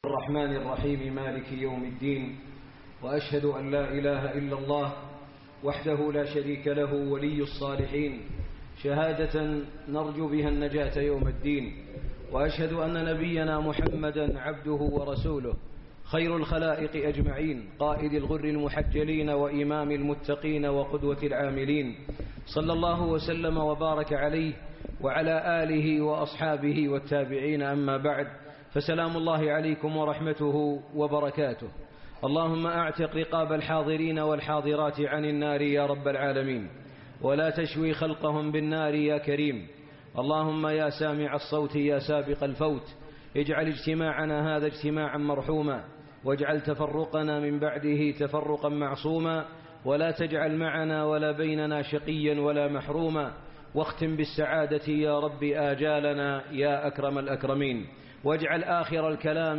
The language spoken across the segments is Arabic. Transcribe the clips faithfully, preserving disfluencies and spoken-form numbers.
الرحمن الرحيم مالك يوم الدين، وأشهد أن لا إله إلا الله وحده لا شريك له ولي الصالحين، شهادة نرجو بها النجاة يوم الدين. وأشهد أن نبينا محمدا عبده ورسوله، خير الخلائق أجمعين، قائد الغر المحجلين وإمام المتقين وقدوة العاملين، صلى الله وسلم وبارك عليه وعلى آله وأصحابه والتابعين. أما بعد، فسلام الله عليكم ورحمته وبركاته. اللهم أعتق رقاب الحاضرين والحاضرات عن النار يا رب العالمين، ولا تشوي خلقهم بالنار يا كريم. اللهم يا سامع الصوت يا سابق الفوت، اجعل اجتماعنا هذا اجتماعا مرحوما، واجعل تفرقنا من بعده تفرقا معصوما، ولا تجعل معنا ولا بيننا شقيا ولا محروما، واختم بالسعادة يا رب آجالنا يا أكرم الأكرمين. واجعل آخر الكلام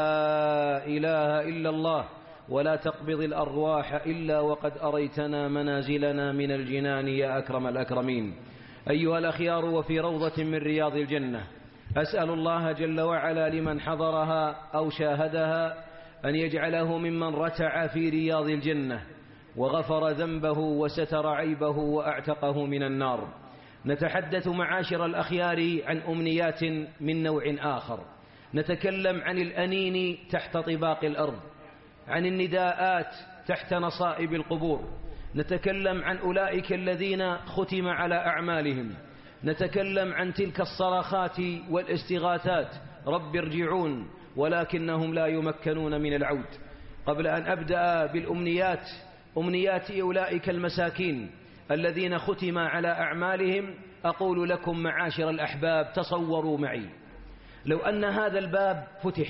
لا إله إلا الله، ولا تقبض الأرواح إلا وقد أريتنا منازلنا من الجنان يا أكرم الأكرمين. أيها الأخيار، وفي روضة من رياض الجنة، أسأل الله جل وعلا لمن حضرها أو شاهدها أن يجعله ممن رتع في رياض الجنة وغفر ذنبه وستر عيبه وأعتقه من النار. نتحدث معاشر الأخيار عن أمنيات من نوع آخر، نتكلم عن الأنين تحت طباق الأرض، عن النداءات تحت نصائب القبور، نتكلم عن أولئك الذين ختم على أعمالهم، نتكلم عن تلك الصراخات والاستغاثات رب ارجعون، ولكنهم لا يمكنون من العود. قبل أن أبدأ بالأمنيات، أمنيات أولئك المساكين الذين ختم على أعمالهم، أقول لكم معاشر الأحباب، تصوروا معي لو أن هذا الباب فتح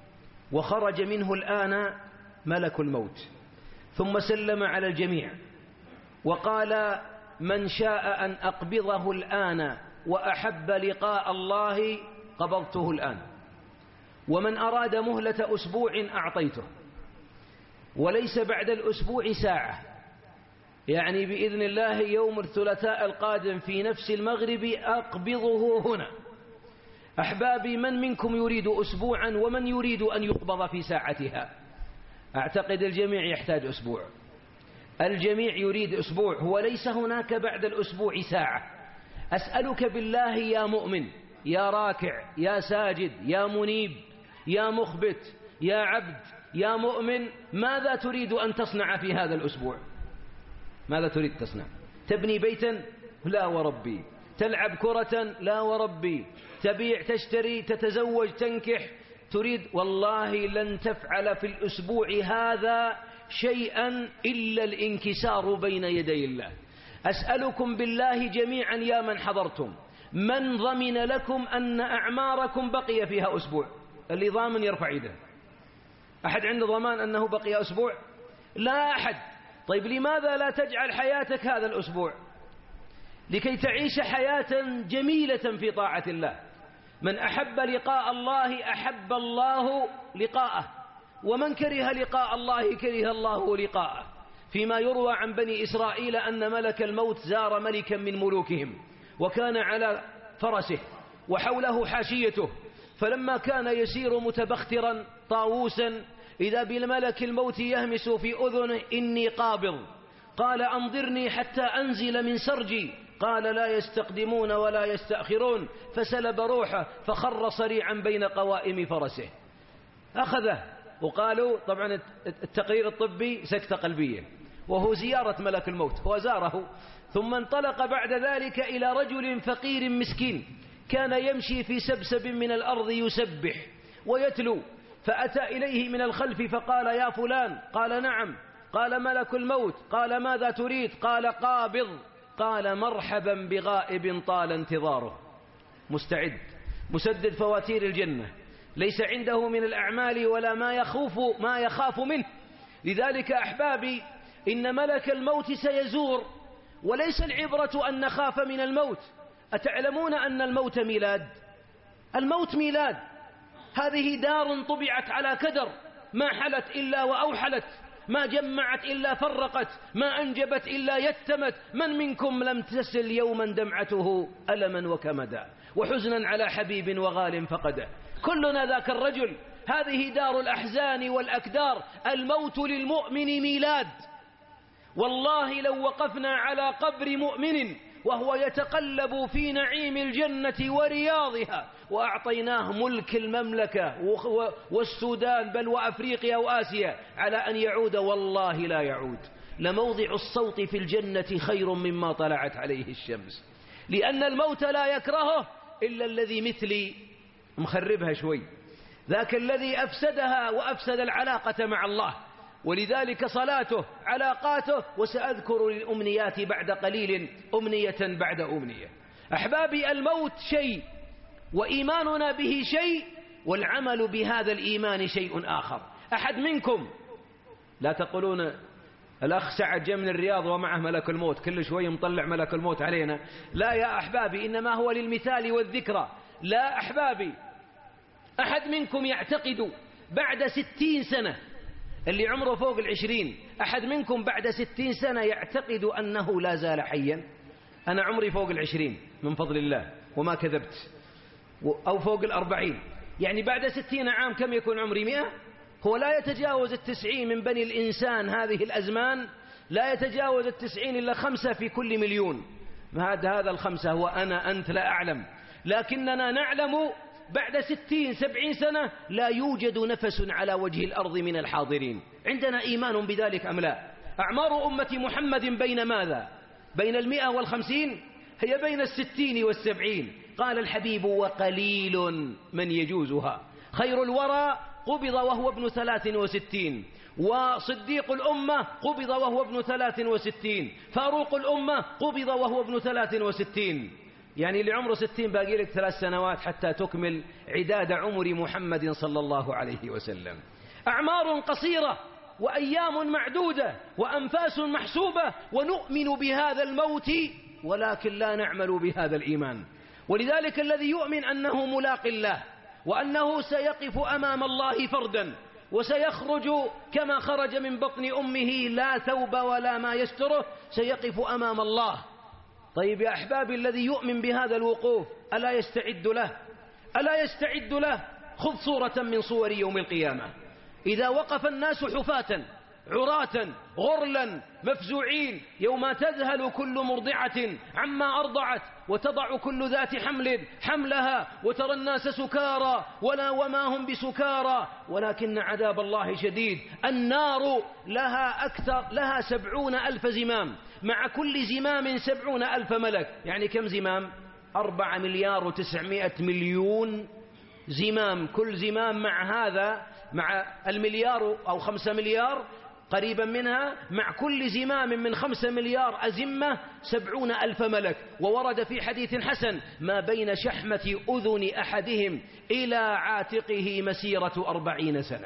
وخرج منه الآن ملك الموت، ثم سلم على الجميع وقال: من شاء أن أقبضه الآن وأحب لقاء الله قبضته الآن، ومن أراد مهلة أسبوع أعطيته، وليس بعد الأسبوع ساعة، يعني بإذن الله يوم الثلاثاء القادم في نفس المغرب أقبضه هنا. أحبابي، من منكم يريد أسبوعا ومن يريد أن يقبض في ساعتها؟ أعتقد الجميع يحتاج أسبوع، الجميع يريد أسبوع، هو ليس هناك بعد الأسبوع ساعة. أسألك بالله يا مؤمن، يا راكع، يا ساجد، يا منيب، يا مخبت، يا عبد، يا مؤمن، ماذا تريد أن تصنع في هذا الأسبوع؟ ماذا تريد تصنع؟ تبني بيتا؟ لا وربي. تلعب كرة؟ لا وربي. تبيع، تشتري، تتزوج، تنكح؟ تريد؟ والله لن تفعل في الأسبوع هذا شيئا إلا الانكسار بين يدي الله. أسألكم بالله جميعا يا من حضرتم، من ضمن لكم أن أعماركم بقي فيها أسبوع؟ اللي ضامن يرفع يده. أحد عنده ضمان أنه بقي أسبوع؟ لا أحد. طيب لماذا لا تجعل حياتك هذا الأسبوع لكي تعيش حياة جميلة في طاعة الله؟ من أحب لقاء الله أحب الله لقاءه، ومن كره لقاء الله كره الله لقاءه. فيما يروى عن بني إسرائيل أن ملك الموت زار ملكا من ملوكهم، وكان على فرسه وحوله حاشيته، فلما كان يسير متبخترا طاووسا إذا بالملك الموت يهمس في أذنه: إني قابض. قال: أنظرني حتى أنزل من سرجي. قال: لا يستقدمون ولا يستأخرون، فسلب روحه فخر صريعا بين قوائم فرسه. أخذه، وقالوا طبعا التقرير الطبي سكتة قلبية، وهو زيارة ملك الموت، هو زاره. ثم انطلق بعد ذلك إلى رجل فقير مسكين كان يمشي في سبسب من الأرض يسبح ويتلو، فأتى إليه من الخلف فقال: يا فلان. قال: نعم. قال: ملك الموت. قال: ماذا تريد؟ قال: قابض. قال: مرحبا بغائب طال انتظاره. مستعد، مسدد فواتير الجنة، ليس عنده من الأعمال ولا ما يخوف ما يخاف منه. لذلك أحبابي، إن ملك الموت سيزور، وليس العبرة أن نخاف من الموت. أتعلمون أن الموت ميلاد؟ الموت ميلاد، هذه دار طبعت على كدر، ما حلت إلا وأوحلت، ما جمعت إلا فرقت، ما أنجبت إلا يتمت. من منكم لم تسل يوما دمعته ألما وكمدا وحزنا على حبيب وغال فقده؟ كلنا ذاك الرجل. هذه دار الأحزان والأكدار. الموت للمؤمن ميلاد. والله لو وقفنا على قبر مؤمن وهو يتقلب في نعيم الجنة ورياضها وأعطيناه ملك المملكة والسودان بل وأفريقيا وآسيا على أن يعود، والله لا يعود. لموضع الصوت في الجنة خير مما طلعت عليه الشمس، لأن الموت لا يكرهه إلا الذي مثلي مخربها شوي، ذاك الذي أفسدها وأفسد العلاقة مع الله. ولذلك صلاته علاقاته، وسأذكر للأمنيات بعد قليل أمنية بعد أمنية. أحبابي، الموت شيء وإيماننا به شيء والعمل بهذا الإيمان شيء آخر. أحد منكم، لا تقولون الأخ سعد جاء من الرياض ومعه ملك الموت كل شوي مطلع ملك الموت علينا، لا يا أحبابي، إنما هو للمثال والذكرى. لا أحبابي، أحد منكم يعتقد بعد ستين سنة، اللي عمره فوق العشرين، أحد منكم بعد ستين سنة يعتقد أنه لا زال حيا؟ أنا عمري فوق العشرين من فضل الله وما كذبت، أو فوق الأربعين، يعني بعد ستين عام كم يكون عمري؟ مئة. هو لا يتجاوز التسعين من بني الإنسان هذه الأزمان، لا يتجاوز التسعين إلا خمسة في كل مليون. هذا هذا الخمسة هو أنا أنت لا أعلم، لكننا نعلم بعد ستين سبعين سنة لا يوجد نفس على وجه الأرض من الحاضرين. عندنا إيمان بذلك أم لا؟ أعمار أمة محمد بين ماذا؟ بين المئة والخمسين؟ هي بين الستين والسبعين. قال الحبيب: وقليل من يجوزها. خير الورى قبض وهو ابن ثلاث وستين، وصديق الأمة قبض وهو ابن ثلاث وستين، فاروق الأمة قبض وهو ابن ثلاث وستين. يعني اللي عمره ستين باقي لك ثلاث سنوات حتى تكمل عداد عمر محمد صلى الله عليه وسلم. أعمار قصيرة وأيام معدودة وأنفاس محسوبة، ونؤمن بهذا الموت ولكن لا نعمل بهذا الإيمان. ولذلك الذي يؤمن أنه ملاق الله وأنه سيقف أمام الله فردا وسيخرج كما خرج من بطن أمه لا ثوب ولا ما يستره، سيقف أمام الله. طيب يا أحبابي، الذي يؤمن بهذا الوقوف ألا يستعد له؟ ألا يستعد له؟ خذ صورة من صور يوم القيامة، إذا وقف الناس حفاة عراة غرلا مفزوعين، يوم تذهل كل مرضعة عما أرضعت وتضع كل ذات حمل حملها، وترى الناس سكارى ولا وما هم بسكارى ولكن عذاب الله شديد. النار لها أكثر لها سبعون ألف زمام، مع كل زمام سبعون ألف ملك. يعني كم زمام؟ أربعة مليار وتسعمائة مليون زمام. كل زمام مع هذا مع المليار أو خمسة مليار قريبا منها، مع كل زمام من خمسة مليار أزمة سبعون ألف ملك. وورد في حديث حسن: ما بين شحمة أذن أحدهم إلى عاتقه مسيرة أربعين سنة.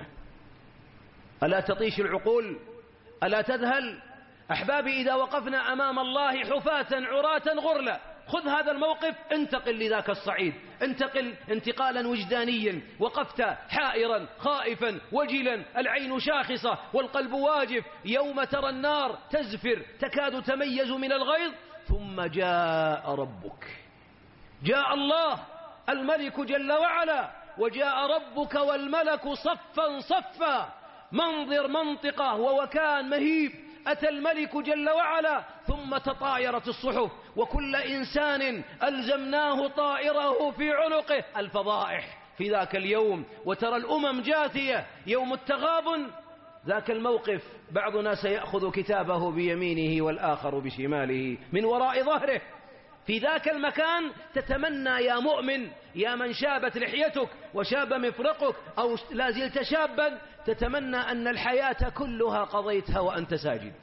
ألا تطيش العقول؟ ألا تذهل؟ أحبابي، إذا وقفنا أمام الله حفاة عراة غرلا، خذ هذا الموقف، انتقل لذاك الصعيد، انتقل انتقالا وجدانيا. وقفت حائرا خائفا وجلا، العين شاخصة والقلب واجف، يوم ترى النار تزفر تكاد تميز من الغيظ، ثم جاء ربك، جاء الله الملك جل وعلا، وجاء ربك والملك صفا صفا، منظر منطقة ووكان مهيب. أتى الملك جل وعلا، ثم تطايرت الصحف، وكل إنسان ألزمناه طائره في عنقه. الفضائح في ذاك اليوم، وترى الأمم جاثية، يوم التغابن. ذاك الموقف بعضنا سيأخذ كتابه بيمينه والآخر بشماله من وراء ظهره. في ذاك المكان تتمنى يا مؤمن، يا من شابت لحيتك وشاب مفرقك أو لا زلت شابا، تتمنى أن الحياة كلها قضيتها وأنت ساجد.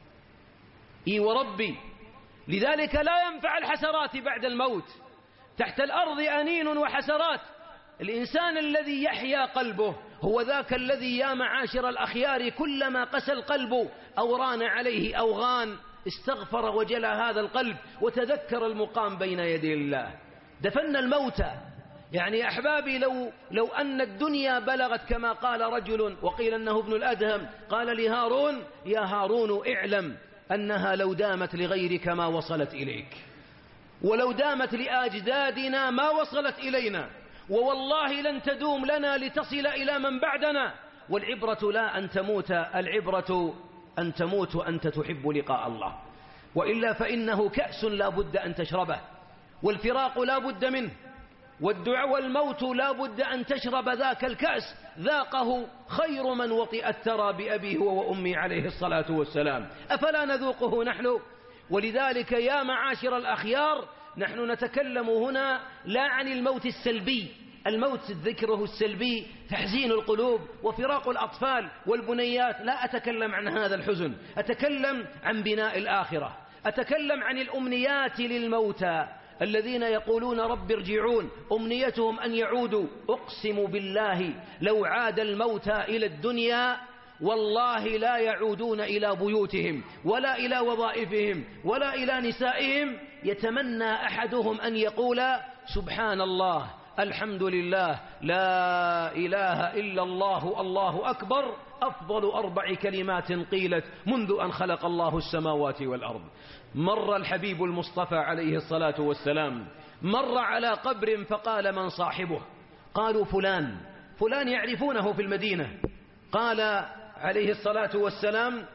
إي وربي، لذلك لا ينفع الحسرات بعد الموت. تحت الأرض أنين وحسرات. الإنسان الذي يحيا قلبه هو ذاك الذي يا معاشر الأخيار كلما قسى القلب أو ران عليه أوغان استغفر وجلى هذا القلب وتذكر المقام بين يدي الله. دفن الموتى. يعني أحبابي، لو, لو أن الدنيا بلغت كما قال رجل وقيل أنه ابن الأدهم، قال لهارون: يا هارون اعلم أنها لو دامت لغيرك ما وصلت إليك، ولو دامت لأجدادنا ما وصلت إلينا، ووالله لن تدوم لنا لتصل إلى من بعدنا. والعبرة لا أن تموت، العبرة أن تموت وأنت تحب لقاء الله، وإلا فإنه كأس لا بد أن تشربه، والفراق لا بد منه، والدعاء والموت لا بد أن تشرب ذاك الكأس، ذاقه خير من وطئ الثرى بأبيه وأمي عليه الصلاة والسلام، أفلا نذوقه نحن؟ ولذلك يا معاشر الأخيار، نحن نتكلم هنا لا عن الموت السلبي، الموت ذكره السلبي تحزين القلوب وفراق الأطفال والبنيات، لا أتكلم عن هذا الحزن، أتكلم عن بناء الآخرة، أتكلم عن الأمنيات للموتى الذين يقولون رب ارجعون، أمنيتهم أن يعودوا. أقسم بالله لو عاد الموتى إلى الدنيا والله لا يعودون إلى بيوتهم ولا إلى وظائفهم ولا إلى نسائهم. يتمنى أحدهم أن يقول سبحان الله، الحمد لله، لا إله إلا الله، الله أكبر، أفضل أربع كلمات قيلت منذ أن خلق الله السماوات والأرض. مر الحبيب المصطفى عليه الصلاة والسلام، مر على قبر فقال من صاحبه؟ قالوا فلان. فلان يعرفونه في المدينة. قال عليه الصلاة والسلام،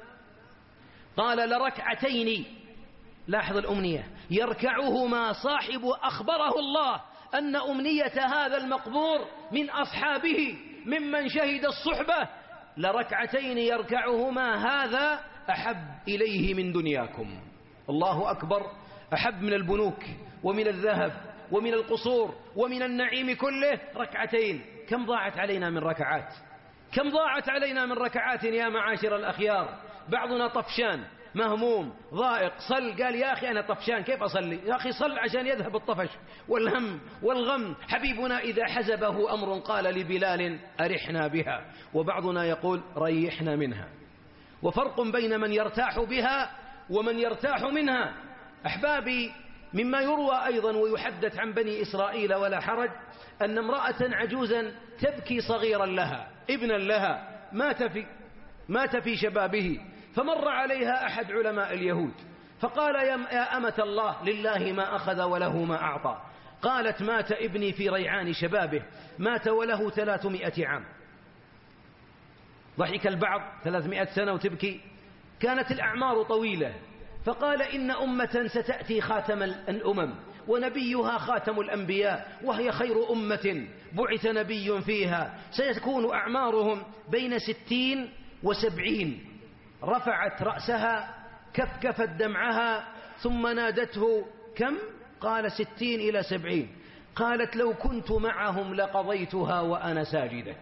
قال لركعتين، لاحظ الأمنية، يركعهما صاحب أخبره الله أن أمنية هذا المقبور من أصحابه ممن شهد الصحبة، لركعتين يركعهما هذا أحب إليه من دنياكم. الله أكبر، أحب من البنوك ومن الذهب ومن القصور ومن النعيم كله ركعتين. كم ضاعت علينا من ركعات، كم ضاعت علينا من ركعات يا معاشر الأخيار. بعضنا طفشان مهموم ضائق، صل، قال يا أخي أنا طفشان كيف أصلي؟ يا أخي صل عشان يذهب الطفش والهم والغم. حبيبنا إذا حزبه أمر قال لبلال أرحنا بها، وبعضنا يقول ريحنا منها. وفرق بين من يرتاح بها ومن يرتاح منها. أحبابي، مما يروى أيضا ويحدث عن بني إسرائيل ولا حرج أن امرأة عجوزا تبكي صغيرا لها، ابنا لها، مات في, مات في شبابه، فمر عليها أحد علماء اليهود فقال يا أمة الله، لله ما أخذ وله ما أعطى. قالت مات ابني في ريعان شبابه، مات وله ثلاثمائة عام. ضحك البعض، ثلاثمائة سنة وتبكي؟ كانت الأعمار طويلة. فقال إن أمة ستأتي خاتم الأمم ونبيها خاتم الأنبياء، وهي خير أمة بعث نبي فيها، سيكون أعمارهم بين ستين وسبعين. رفعت رأسها كفكفت دمعها ثم نادته كم؟ قال ستين إلى سبعين. قالت لو كنت معهم لقضيتها وأنا ساجدة.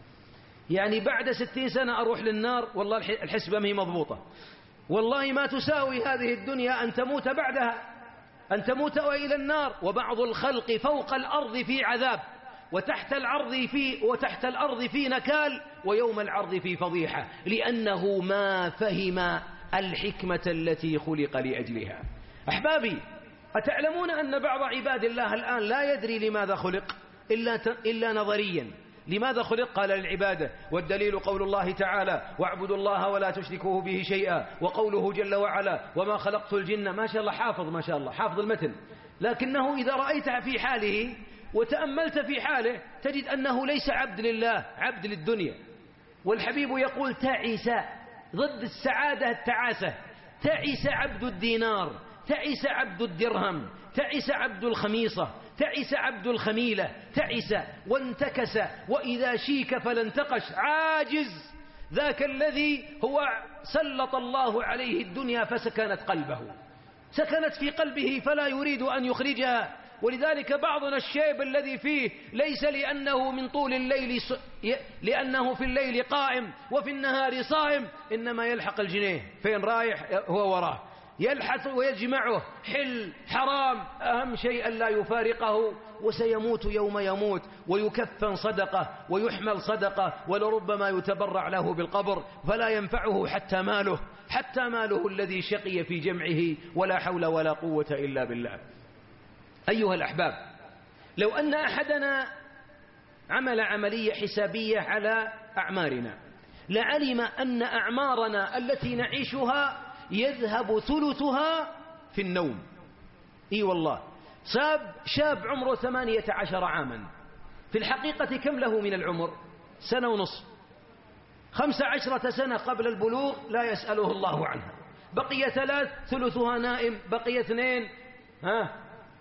يعني بعد ستين سنة أروح للنار؟ والله الحسبة مهي مضبوطة، والله ما تساوي هذه الدنيا أن تموت بعدها، أن تموت وإلى النار. وبعض الخلق فوق الأرض في عذاب، وتحت الأرض في وتحت الأرض في نكال، ويوم العرض في فضيحة، لأنه ما فهم الحكمة التي خلق لأجلها. أحبابي، أتعلمون أن بعض عباد الله الآن لا يدري لماذا خلق إلا, إلا نظريا؟ لماذا خلق؟ قال للعبادة، والدليل قول الله تعالى واعبدوا الله ولا تشركوه به شيئا، وقوله جل وعلا وما خلقت الجن. ما شاء الله حافظ، ما شاء الله حافظ المتن، لكنه إذا رأيته في حاله وتأملت في حاله تجد أنه ليس عبد لله، عبد للدنيا. والحبيب يقول تعس، ضد السعادة التعاسة، تعس عبد الدينار، تعس عبد الدرهم، تعس عبد الخميصة، تعس عبد الخميلة، تعس وانتكس، وإذا شيك فلانتقش. عاجز ذاك الذي هو سلط الله عليه الدنيا فسكنت قلبه، سكنت في قلبه فلا يريد أن يخرجها. ولذلك بعضنا الشيب الذي فيه ليس لأنه من طول الليل س... لأنه في الليل قائم وفي النهار صائم، إنما يلحق الجنيه، فين رايح هو وراه، يلحث ويجمعه، حل حرام، أهم شيء أن لا يفارقه. وسيموت يوم يموت، ويكفن صدقة ويحمل صدقة، ولربما يتبرع له بالقبر، فلا ينفعه حتى ماله، حتى ماله الذي شقي في جمعه، ولا حول ولا قوة إلا بالله. أيها الأحباب، لو أن أحدنا عمل عملية حسابية على أعمارنا لعلم أن أعمارنا التي نعيشها يذهب ثلثها في النوم. إي والله، شاب شاب عمره ثمانية عشر عاما في الحقيقة كم له من العمر؟ سنة ونصف، خمس عشرة سنة قبل البلوغ لا يسأله الله عنها، بقي ثلاث ثلثها نائم، بقي اثنين ها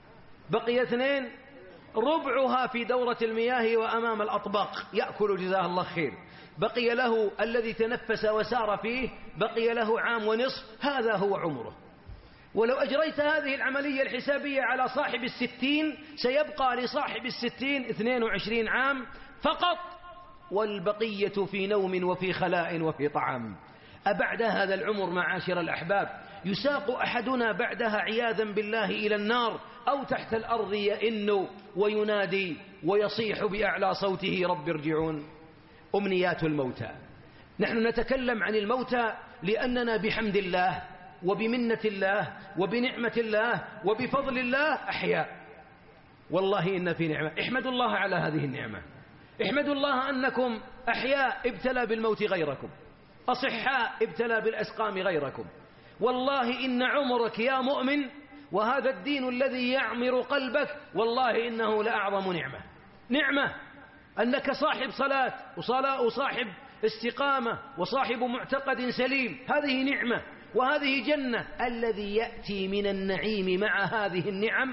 بقي اثنين ربعها في دورة المياه وأمام الأطباق يأكل جزاه الله خير، بقي له الذي تنفس وسار فيه بقي له عام ونصف، هذا هو عمره. ولو أجريت هذه العملية الحسابية على صاحب الستين سيبقى لصاحب الستين اثنين وعشرين عام فقط، والبقية في نوم وفي خلاء وفي طعام. أبعد هذا العمر معاشر الأحباب يساق أحدنا بعدها عياذا بالله إلى النار، أو تحت الأرض يئن وينادي ويصيح بأعلى صوته رب ارجعون. أمنيات الموتى. نحن نتكلم عن الموتى لأننا بحمد الله وبمنة الله وبنعمة الله وبفضل الله أحياء، والله إن في نعمة. احمدوا الله على هذه النعمة، احمدوا الله أنكم أحياء ابتلى بالموت غيركم، أصحاء ابتلى بالأسقام غيركم. والله إن عمرك يا مؤمن وهذا الدين الذي يعمر قلبك والله إنه لأعظم نعمة. نعمة أنك صاحب صلاة وصلاة وصاحب استقامة وصاحب معتقد سليم، هذه نعمة وهذه جنة. الذي يأتي من النعيم مع هذه النعم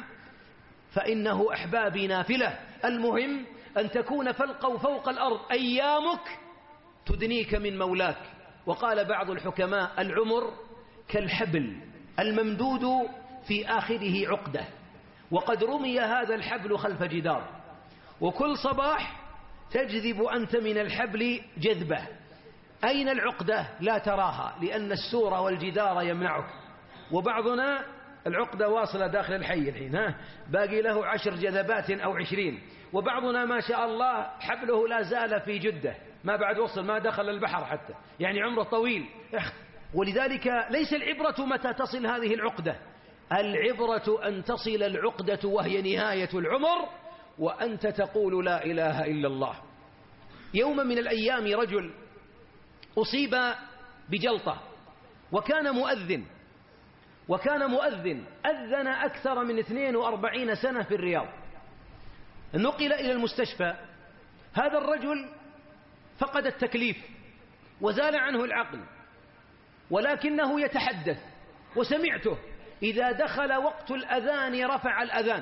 فإنه أحبابي نافلة. المهم أن تكون فلقوا فوق الأرض أيامك تدنيك من مولاك. وقال بعض الحكماء العمر كالحبل الممدود في آخره عقدة، وقد رمي هذا الحبل خلف جدار، وكل صباح تجذب أنت من الحبل جذبة. أين العقدة؟ لا تراها لأن السور والجدار يمنعك. وبعضنا العقدة واصلة داخل الحي الحين، ها باقي له عشر جذبات أو عشرين، وبعضنا ما شاء الله حبله لا زال في جدة، ما بعد وصل، ما دخل البحر حتى، يعني عمره طويل. ولذلك ليس العبرة متى تصل هذه العقدة، العبرة أن تصل العقدة وهي نهاية العمر وأنت تقول لا إله إلا الله. يوم من الأيام رجل أصيب بجلطة وكان مؤذن وكان مؤذن أذن أكثر من اثنين وأربعين سنة في الرياض. نقل إلى المستشفى. هذا الرجل فقد التكليف وزال عنه العقل، ولكنه يتحدث، وسمعته إذا دخل وقت الأذان رفع الأذان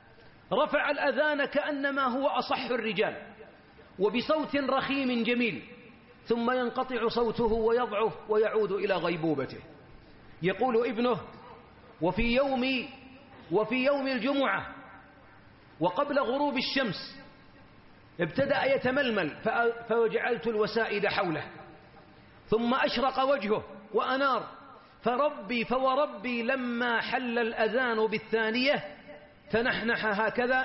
رفع الأذان كأنما هو أصح الرجال وبصوت رخيم جميل، ثم ينقطع صوته ويضعف ويعود إلى غيبوبته. يقول ابنه: وفي يوم وفي يوم الجمعة وقبل غروب الشمس ابتدأ يتململ فوجعلت الوسائد حوله، ثم أشرق وجهه وأنار، فربي فوربي لما حل الأذان بالثانية تنحنح هكذا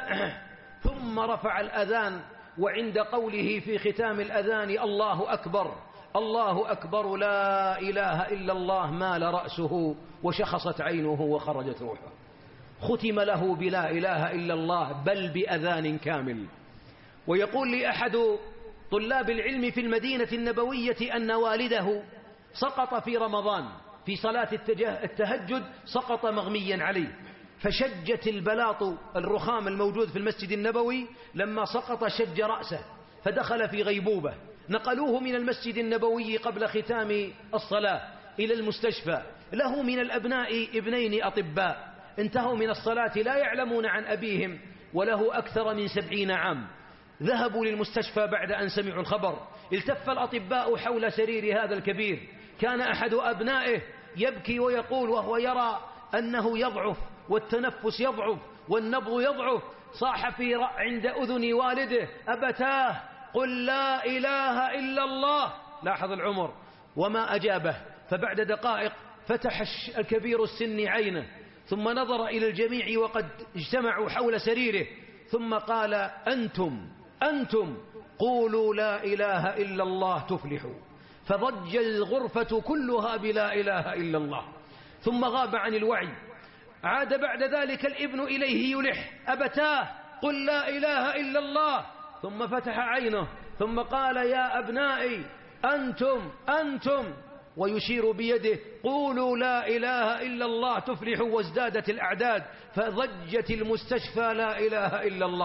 ثم رفع الأذان، وعند قوله في ختام الأذان الله أكبر الله أكبر لا إله إلا الله مال رأسه وشخصت عينه وخرجت روحه. ختم له بلا إله إلا الله بل بأذان كامل. ويقول لي أحد طلاب العلم في المدينة النبوية أن والده سقط في رمضان في صلاة التهجد، سقط مغميا عليه، فشجت البلاط الرخام الموجود في المسجد النبوي لما سقط شج رأسه فدخل في غيبوبة. نقلوه من المسجد النبوي قبل ختام الصلاة إلى المستشفى. له من الأبناء ابنين أطباء انتهوا من الصلاة لا يعلمون عن أبيهم، وله أكثر من سبعين عام. ذهبوا للمستشفى بعد أن سمعوا الخبر. التف الأطباء حول سرير هذا الكبير. كان أحد أبنائه يبكي ويقول وهو يرى أنه يضعف والتنفس يضعف والنبض يضعف، صاح في عند أذن والده: أبتاه قل لا إله إلا الله. لاحظ العمر وما أجابه. فبعد دقائق فتح الكبير السن عينه ثم نظر إلى الجميع وقد اجتمعوا حول سريره، ثم قال: أنتم أنتم قولوا لا إله إلا الله تفلحوا. فضج الغرفة كلها بلا إله إلا الله، ثم غاب عن الوعي. عاد بعد ذلك الابن إليه يلح: أبتاه قل لا إله إلا الله. ثم فتح عينه ثم قال: يا أبنائي أنتم أنتم، ويشير بيده: قولوا لا إله إلا الله تفلحوا. وازدادت الأعداد فضجت المستشفى لا إله إلا الله.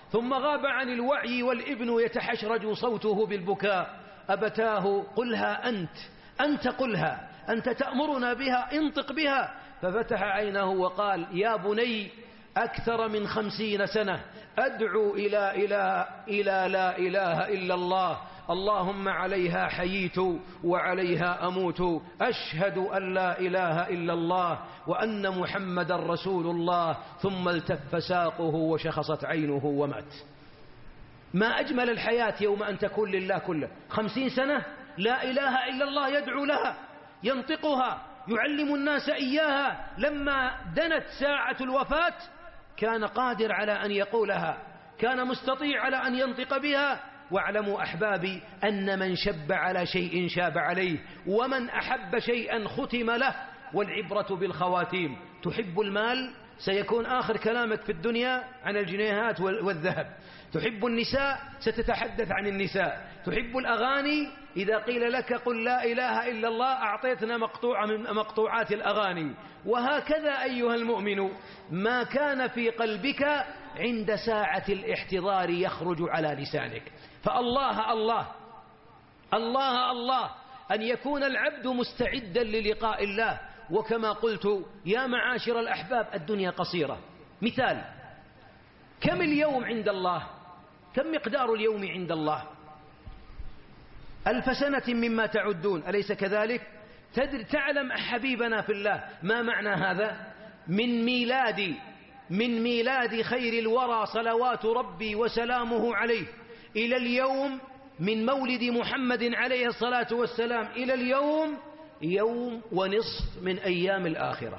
ثم غاب عن الوعي والابن يتحشرج صوته بالبكاء. أبتاه قلها أنت أنت قلها، أنت تأمرنا بها، انطق بها. ففتح عينه وقال: يا بني، أكثر من خمسين سنة أدعو إلى إله إلى لا إله إلا الله، اللهم عليها حييت وعليها أموت، أشهد أن لا إله إلا الله وأن محمد رسول الله. ثم التف ساقه وشخصت عينه ومات. ما أجمل الحياة يوم أن تكون لله كله. خمسين سنة لا إله إلا الله يدعو لها، ينطقها، يعلم الناس إياها. لما دنت ساعة الوفاة كان قادر على أن يقولها، كان مستطيع على أن ينطق بها. واعلموا أحبابي أن من شب على شيء شاب عليه، ومن أحب شيئا ختم له، والعبرة بالخواتيم. تحب المال سيكون آخر كلامك في الدنيا عن الجنيهات والذهب. تحب النساء ستتحدث عن النساء. تحب الأغاني إذا قيل لك قل لا إله إلا الله أعطيتنا مقطوعة من مقطوعات الأغاني. وهكذا أيها المؤمن، ما كان في قلبك عند ساعة الاحتضار يخرج على لسانك. فالله الله الله الله أن يكون العبد مستعدا للقاء الله. وكما قلت يا معاشر الأحباب، الدنيا قصيرة. مثال: كم اليوم عند الله؟ كم مقدار اليوم عند الله؟ ألف سنة مما تعدون، أليس كذلك؟ تدري تعلم حبيبنا في الله ما معنى هذا؟ من ميلاد من ميلاد خير الورى صلوات ربي وسلامه عليه إلى اليوم، من مولد محمد عليه الصلاة والسلام إلى اليوم، يوم ونصف من أيام الآخرة.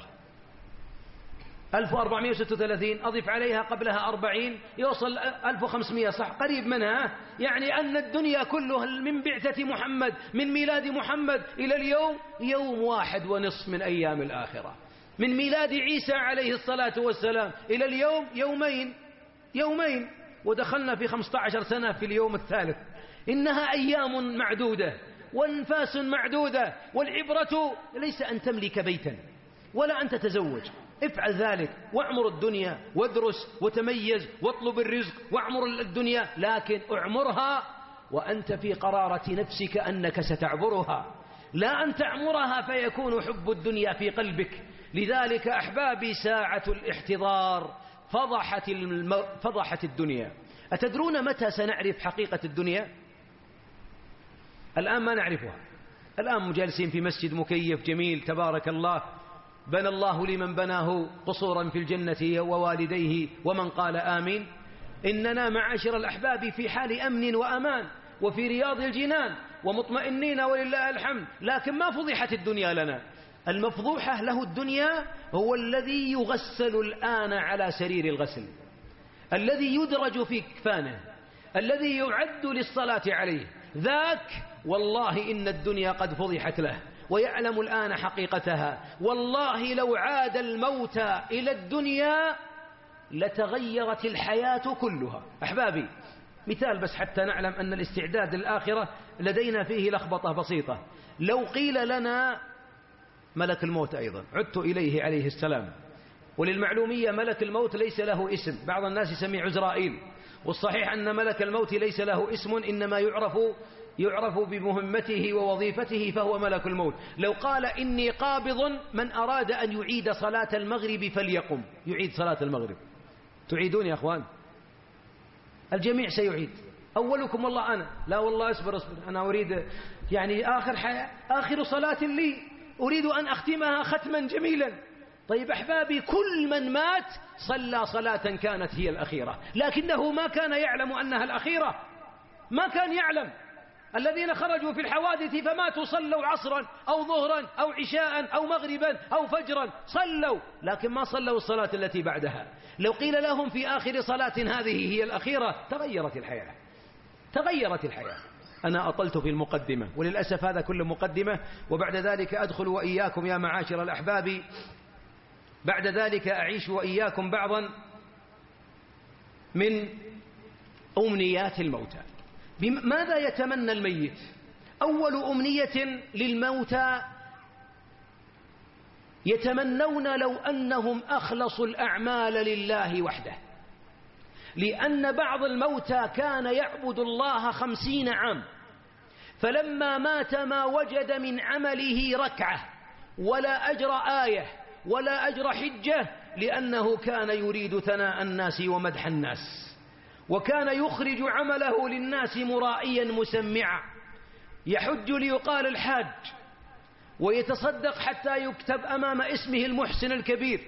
ألف وأربعمائة وستة وثلاثين أضف عليها قبلها أربعين، يوصل ألف وخمسمائة، صح؟ قريب منها. يعني أن الدنيا كلها من بعثة محمد، من ميلاد محمد إلى اليوم، يوم واحد ونصف من أيام الآخرة. من ميلاد عيسى عليه الصلاة والسلام إلى اليوم يومين يومين ودخلنا في خمسة عشر سنة في اليوم الثالث. إنها أيام معدودة وانفاس معدودة. والعبرة ليس أن تملك بيتا ولا أن تتزوج. افعل ذلك واعمر الدنيا وادرس وتميز واطلب الرزق واعمر الدنيا، لكن اعمرها وأنت في قرارة نفسك أنك ستعبرها، لا أن تعمرها فيكون حب الدنيا في قلبك. لذلك أحبابي ساعة الاحتضار فضحت, الم... فضحت الدنيا. أتدرون متى سنعرف حقيقة الدنيا؟ الآن ما نعرفها. الآن مجالسين في مسجد مكيف جميل تبارك الله، بنى الله لمن بناه قصورا في الجنة ووالديه ومن قال آمين. إننا معاشر الأحباب في حال أمن وأمان وفي رياض الجنان ومطمئنين ولله الحمد، لكن ما فضحت الدنيا لنا. المفضوحة له الدنيا هو الذي يغسل الآن على سرير الغسل، الذي يدرج في كفانه، الذي يعد للصلاة عليه. ذاك والله إن الدنيا قد فضحت له ويعلم الآن حقيقتها. والله لو عاد الموتى إلى الدنيا لتغيرت الحياة كلها. أحبابي، مثال بس حتى نعلم أن الاستعداد للآخرة لدينا فيه لخبطة بسيطة. لو قيل لنا ملك الموت أيضا، عدت إليه عليه السلام، وللمعلومية ملك الموت ليس له اسم، بعض الناس يسميه عزرائيل، والصحيح أن ملك الموت ليس له اسم، إنما يعرف يعرف بمهمته ووظيفته، فهو ملك الموت. لو قال إني قابض من أراد أن يعيد صلاة المغرب فليقم، يعيد صلاة المغرب. تعيدون يا أخوان؟ الجميع سيعيد. أولكم والله أنا، لا والله اصبر اصبر أنا أريد يعني آخر حياة آخر صلاة لي أريد أن أختمها ختما جميلا. طيب أحبابي، كل من مات صلى صلاة كانت هي الأخيرة، لكنه ما كان يعلم أنها الأخيرة، ما كان يعلم. الذين خرجوا في الحوادث فماتوا صلوا عصرا أو ظهرا أو عشاء أو مغربا أو فجرا، صلوا لكن ما صلوا الصلاة التي بعدها. لو قيل لهم في آخر صلاة هذه هي الأخيرة تغيرت الحياة، تغيرت الحياة. أنا أطلت في المقدمة وللأسف هذا كله مقدمة، وبعد ذلك أدخل وإياكم يا معاشر الأحباب، بعد ذلك أعيش وإياكم بعضا من أمنيات الموتى. ماذا يتمنى الميت؟ أول أمنية للموتى يتمنون لو أنهم أخلصوا الأعمال لله وحده، لأن بعض الموتى كان يعبد الله خمسين عام، فلما مات ما وجد من عمله ركعة ولا أجر آية ولا أجر حجة، لأنه كان يريد ثناء الناس ومدح الناس، وكان يخرج عمله للناس مرائيا مسمعا، يحج ليقال الحاج، ويتصدق حتى يكتب أمام اسمه المحسن الكبير،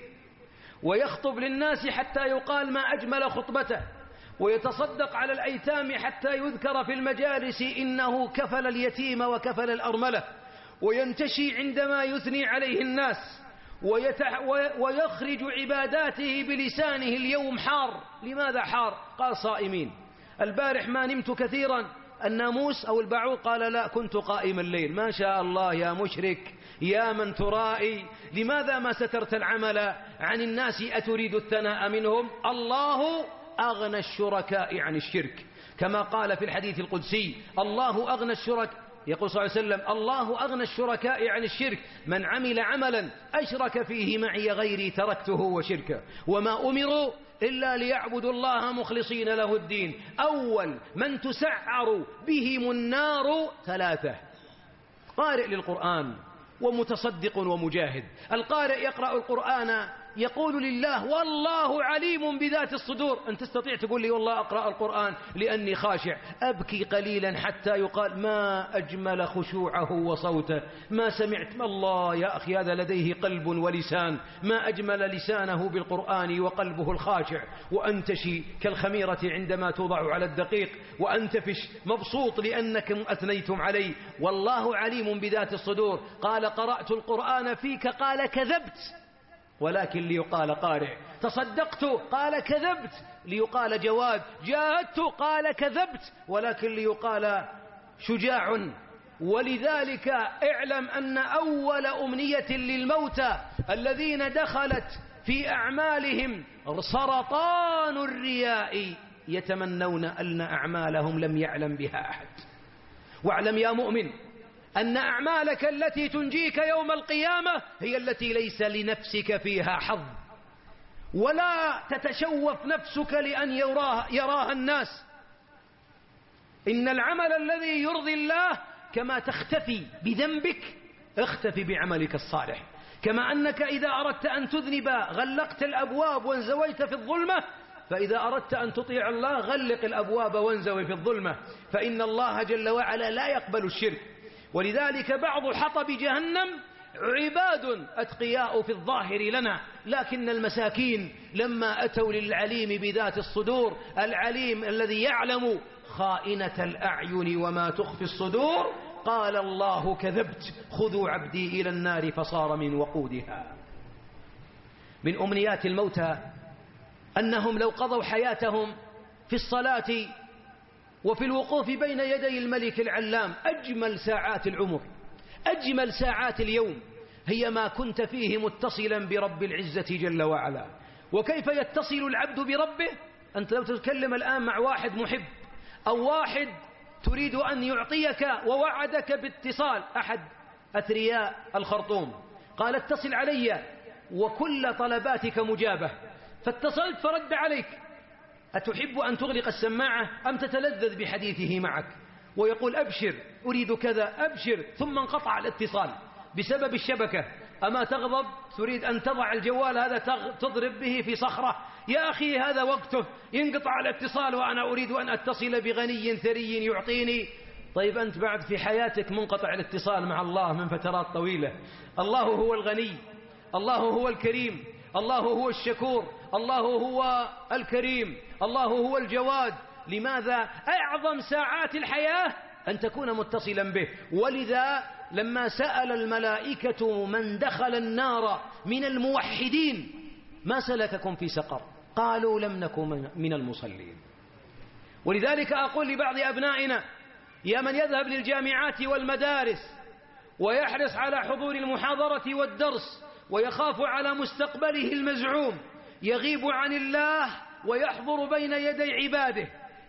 ويخطب للناس حتى يقال ما أجمل خطبته، ويتصدق على الأيتام حتى يذكر في المجالس إنه كفل اليتيم وكفل الأرملة، وينتشي عندما يثني عليه الناس، ويتح ويخرج عباداته بلسانه. اليوم حار، لماذا حار؟ قال صائمين. البارح ما نمت كثيرا، الناموس أو البعوض؟ قال لا، كنت قائم الليل. ما شاء الله يا مشرك، يا من ترائي، لماذا ما سترت العمل عن الناس؟ أتريد الثناء منهم؟ الله أغنى الشركاء عن الشرك، كما قال في الحديث القدسي: الله أغنى الشركاء، يقول صلى الله عليه وسلم: الله أغنى الشركاء عن الشرك، من عمل عملا أشرك فيه معي غيري تركته وشركه. وما أمروا إلا ليعبدوا الله مخلصين له الدين. أول من تسعر بهم النار ثلاثة: قارئ للقرآن، ومتصدق، ومجاهد. القارئ يقرأ القرآن يقول لله: والله عليم بذات الصدور. أن تستطيع تقول لي والله أقرأ القرآن لأني خاشع، أبكي قليلا حتى يقال ما أجمل خشوعه وصوته، ما سمعت. الله يا أخي، هذا لديه قلب ولسان، ما أجمل لسانه بالقرآن وقلبه الخاشع. وأنتشي كالخميرة عندما توضع على الدقيق، وأنتفش مبسوط لأنكم أثنيتم علي. والله عليم بذات الصدور. قال: قرأت القرآن فيك، قال: كذبت ولكن ليقال قارئ. تصدقت، قال: كذبت ليقال جواد. جاهدت، قال: كذبت ولكن ليقال شجاع. ولذلك اعلم أن أول أمنية للموتى الذين دخلت في أعمالهم سرطان الرياء، يتمنون أن أعمالهم لم يعلم بها أحد. واعلم يا مؤمن أن أعمالك التي تنجيك يوم القيامة هي التي ليس لنفسك فيها حظ، ولا تتشوف نفسك لأن يراها, يراها الناس. إن العمل الذي يرضي الله كما تختفي بذنبك اختفي بعملك الصالح، كما أنك إذا أردت أن تذنب غلقت الأبواب وانزويت في الظلمة، فإذا أردت أن تطيع الله غلق الأبواب وانزوي في الظلمة، فإن الله جل وعلا لا يقبل الشرك. ولذلك بعض حطب جهنم عباد أتقياء في الظاهر لنا، لكن المساكين لما أتوا للعليم بذات الصدور، العليم الذي يعلم خائنة الأعين وما تخفي الصدور، قال: الله كذبت، خذوا عبدي إلى النار فصار من وقودها. من أمنيات الموتى أنهم لو قضوا حياتهم في الصلاة وفي الوقوف بين يدي الملك العلام، أجمل ساعات العمر، أجمل ساعات اليوم، هي ما كنت فيه متصلا برب العزة جل وعلا. وكيف يتصل العبد بربه؟ أنت لو تتكلم الآن مع واحد محب أو واحد تريد أن يعطيك ووعدك باتصال، أحد أثرياء الخرطوم قال: اتصل علي وكل طلباتك مجابة، فاتصلت فرد عليك، أتحب أن تغلق السماعة أم تتلذذ بحديثه معك؟ ويقول: أبشر أريد كذا، أبشر، ثم انقطع الاتصال بسبب الشبكة. أما تغضب؟ تريد أن تضع الجوال هذا تضرب به في صخرة، يا أخي هذا وقته، ينقطع الاتصال وأنا أريد أن أتصل بغني ثري يعطيني. طيب أنت بعد في حياتك منقطع الاتصال مع الله من فترات طويلة. الله هو الغني، الله هو الكريم، الله هو الشكور، الله هو الكريم، الله هو الجواد. لماذا أعظم ساعات الحياة أن تكون متصلا به؟ ولذا لما سأل الملائكة من دخل النار من الموحدين: ما سلككم في سقر؟ قالوا: لم نكن من المصلين. ولذلك أقول لبعض أبنائنا: يا من يذهب للجامعات والمدارس ويحرص على حضور المحاضرة والدرس ويخاف على مستقبله المزعوم، يغيب عن الله ويحضر بين يدي عباده،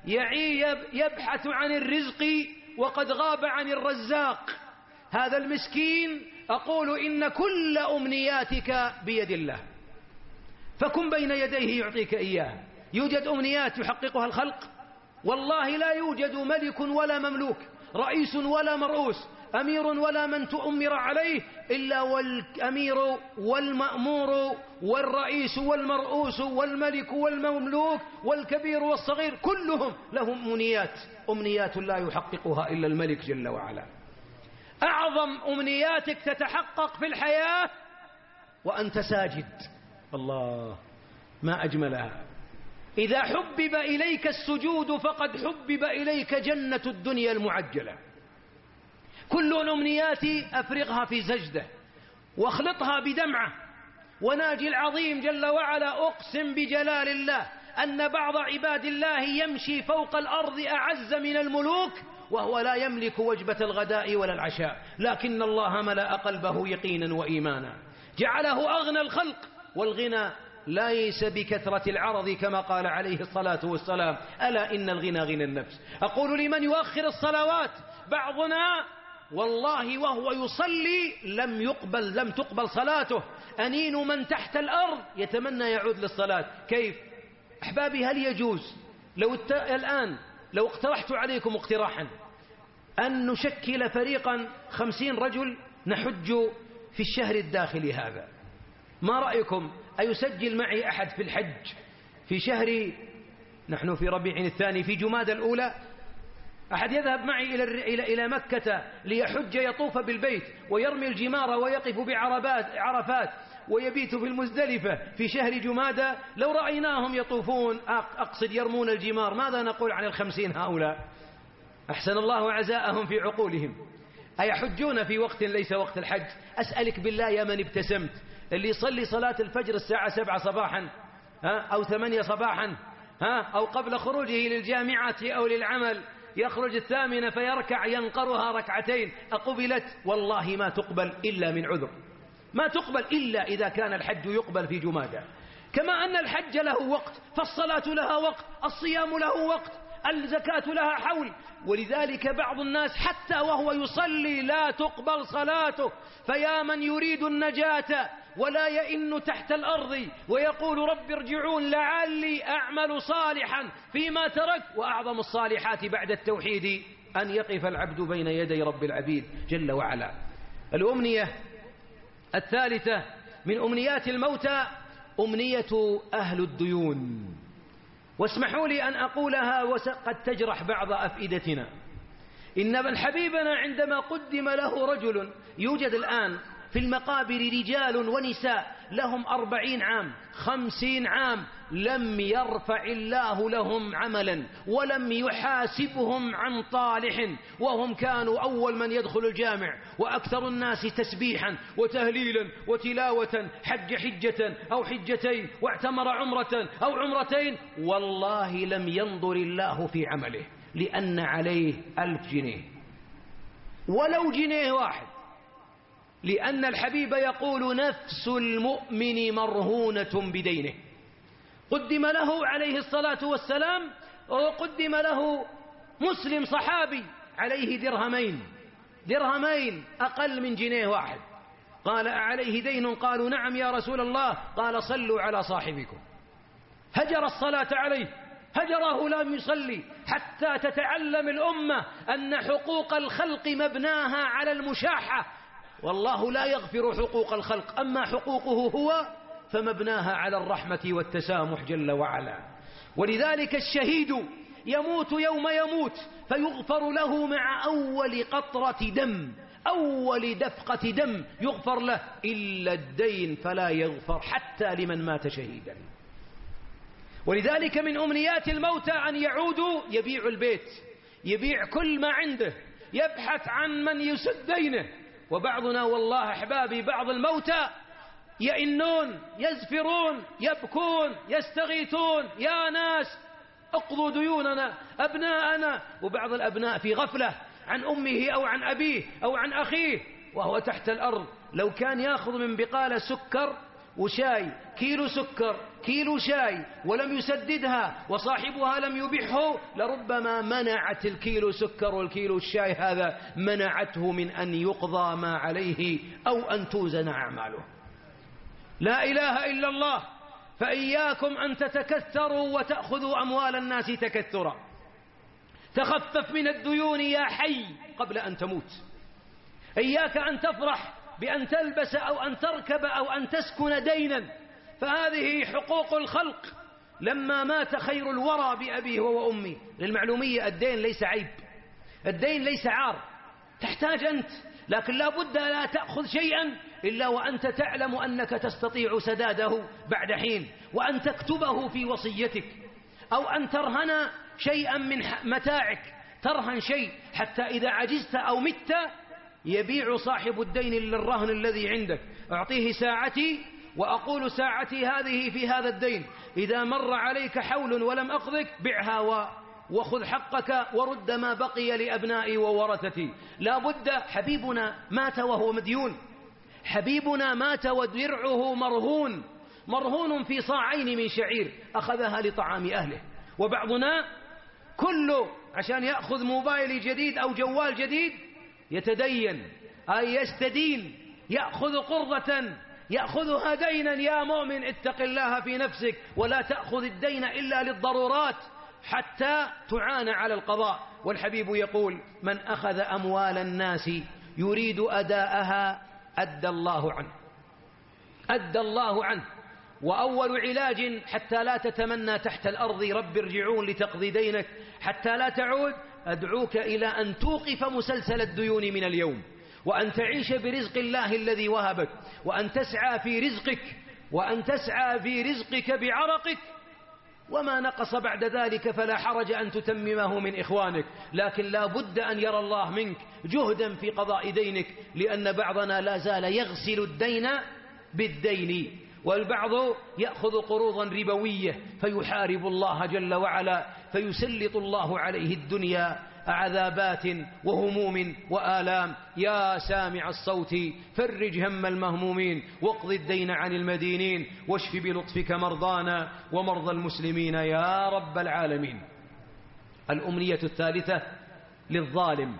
يبحث عن الرزق وقد غاب عن الرزاق، هذا المسكين أقول إن كل أمنياتك بيد الله، فكن بين يديه يعطيك إياه. يوجد أمنيات يحققها الخلق؟ والله لا يوجد ملك ولا مملوك، رئيس ولا مرؤوس، أمير ولا من تؤمر عليه، إلا والأمير والمأمور والرئيس والمرؤوس والملك والمملوك والكبير والصغير كلهم لهم أمنيات، أمنيات لا يحققها إلا الملك جل وعلا. أعظم أمنياتك تتحقق في الحياة وأنت ساجد. الله، ما أجملها. إذا حبب إليك السجود فقد حبب إليك جنة الدنيا المعجلة. كل الأمنيات أفرغها في سجدة واخلطها بدمعة. وناجي العظيم جل وعلا أقسم بجلال الله أن بعض عباد الله يمشي فوق الأرض أعز من الملوك وهو لا يملك وجبة الغداء ولا العشاء، لكن الله ملأ قلبه يقينا وإيمانا، جعله أغنى الخلق. والغنى ليس بكثرة العرض كما قال عليه الصلاة والسلام: ألا إن الغنى غنى النفس. أقول لمن يؤخر الصلوات: بعضنا والله وهو يصلي لم يقبل لم تقبل صلاته. أنين من تحت الأرض يتمنى يعود للصلاة. كيف أحبابي؟ هل يجوز لو الت... الآن لو اقترحت عليكم اقتراحا أن نشكل فريقا خمسين رجل نحج في الشهر الداخلي هذا، ما رأيكم؟ أيسجل معي أحد في الحج في شهر، نحن في ربيع الثاني، في جمادى الأولى، أحد يذهب معي إلى إلى إلى مكة ليحج، يطوف بالبيت ويرمي الجمار ويقف بعربات عرفات ويبيت في المزدلفة في شهر جمادى؟ لو رأيناهم يطوفون، أقصد يرمون الجمار، ماذا نقول عن الخمسين هؤلاء؟ أحسن الله عزاءهم في عقولهم. أيحجون في وقت ليس وقت الحج؟ أسألك بالله يا من ابتسمت، اللي يصلي صلاة الفجر الساعة سبعة صباحا ها أو ثمانية صباحا ها أو قبل خروجه للجامعة أو للعمل، يخرج الثامنة فيركع ينقرها ركعتين، أقبلت؟ والله ما تقبل إلا من عذر، ما تقبل إلا إذا كان الحج يقبل في جمادى. كما أن الحج له وقت، فالصلاة لها وقت، الصيام له وقت، الزكاة لها حول. ولذلك بعض الناس حتى وهو يصلي لا تقبل صلاته. فيا من يريد النجاة ولا يئن تحت الأرض ويقول: رب ارجعون لعلي أعمل صالحا فيما ترك. وأعظم الصالحات بعد التوحيد أن يقف العبد بين يدي رب العبيد جل وعلا. الأمنية الثالثة من أمنيات الموتى أمنية أهل الديون. واسمحوا لي أن أقولها وقد تجرح بعض أفئدتنا. إن من حبيبنا عندما قدم له رجل، يوجد الآن في المقابر رجال ونساء لهم أربعين عام خمسين عام لم يرفع الله لهم عملا ولم يحاسبهم عن طالح، وهم كانوا أول من يدخل الجامع وأكثر الناس تسبيحا وتهليلا وتلاوة، حج حجة أو حجتين واعتمر عمرة أو عمرتين، والله لم ينظر الله في عمله لأن عليه ألف جنيه ولو جنيه واحد، لأن الحبيب يقول: نفس المؤمن مرهونة بدينه. قدم له عليه الصلاة والسلام وقدم له مسلم صحابي عليه درهمين درهمين أقل من جنيه واحد. قال: أعليه دين؟ قالوا: نعم يا رسول الله. قال: صلوا على صاحبكم. هجر الصلاة عليه، هجره لم يصلي حتى تتعلم الأمة أن حقوق الخلق مبناها على المشاحة، والله لا يغفر حقوق الخلق، أما حقوقه هو فمبناها على الرحمة والتسامح جل وعلا. ولذلك الشهيد يموت يوم يموت فيغفر له مع أول قطرة دم، أول دفقة دم يغفر له، إلا الدين فلا يغفر حتى لمن مات شهيدا. ولذلك من أمنيات الموتى أن يعودوا يبيع البيت، يبيع كل ما عنده، يبحث عن من يسد دينه. وبعضنا والله أحبابي بعض الموتى يئنون يزفرون يبكون يستغيثون: يا ناس اقضوا ديوننا أبناءنا. وبعض الأبناء في غفلة عن أمه أو عن أبيه أو عن أخيه وهو تحت الأرض، لو كان يأخذ من بقالة سكر وشاي، كيلو سكر كيلو شاي، ولم يسددها وصاحبها لم يبيعه، لربما منعت الكيلو سكر والكيلو الشاي هذا منعته من أن يقضى ما عليه أو أن توزن أعماله. لا إله إلا الله. فإياكم أن تتكثروا وتأخذوا أموال الناس تكثرا. تخفف من الديون يا حي قبل أن تموت. إياك أن تفرح بأن تلبس أو أن تركب أو أن تسكن دينا، فهذه حقوق الخلق. لما مات خير الورى بأبيه وأمي. للمعلومية الدين ليس عيب، الدين ليس عار، تحتاج أنت، لكن لا بد لا تأخذ شيئا إلا وأنت تعلم أنك تستطيع سداده بعد حين، وأن تكتبه في وصيتك، أو أن ترهن شيئا من متاعك، ترهن شيء حتى إذا عجزت أو مت يبيع صاحب الدين للرهن الذي عندك. أعطيه ساعتي وأقول ساعتي هذه في هذا الدين، إذا مر عليك حول ولم أقضك بعها و وخذ حقك ورد ما بقي لأبنائي وورثتي. لا بد. حبيبنا مات وهو مديون، حبيبنا مات ودرعه مرهون، مرهون في صاعين من شعير أخذها لطعام أهله. وبعضنا كله عشان يأخذ موبايل جديد أو جوال جديد يتدين أي يستدين، يأخذ قرضة يأخذها دينا. يا مؤمن اتق الله في نفسك، ولا تأخذ الدين إلا للضرورات حتى تعان على القضاء. والحبيب يقول: من أخذ أموال الناس يريد أداءها أدى الله عنه، أدى الله عنه. وأول علاج حتى لا تتمنى تحت الأرض رب ارجعون لتقضي دينك حتى لا تعود، أدعوك إلى أن توقف مسلسل الديون من اليوم، وأن تعيش برزق الله الذي وهبك، وأن تسعى في رزقك، وأن تسعى في رزقك بعرقك، وما نقص بعد ذلك فلا حرج أن تتممه من إخوانك. لكن لا بد أن يرى الله منك جهدا في قضاء دينك، لأن بعضنا لا زال يغسل الدين بالدين، والبعض يأخذ قروضا ربوية فيحارب الله جل وعلا، فيسلط الله عليه الدنيا عذابات وهموم وآلام. يا سامع الصوت فرج هم المهمومين، واقض الدين عن المدينين، واشف بلطفك مرضانا ومرضى المسلمين يا رب العالمين. الأمنية الثالثة للظالم.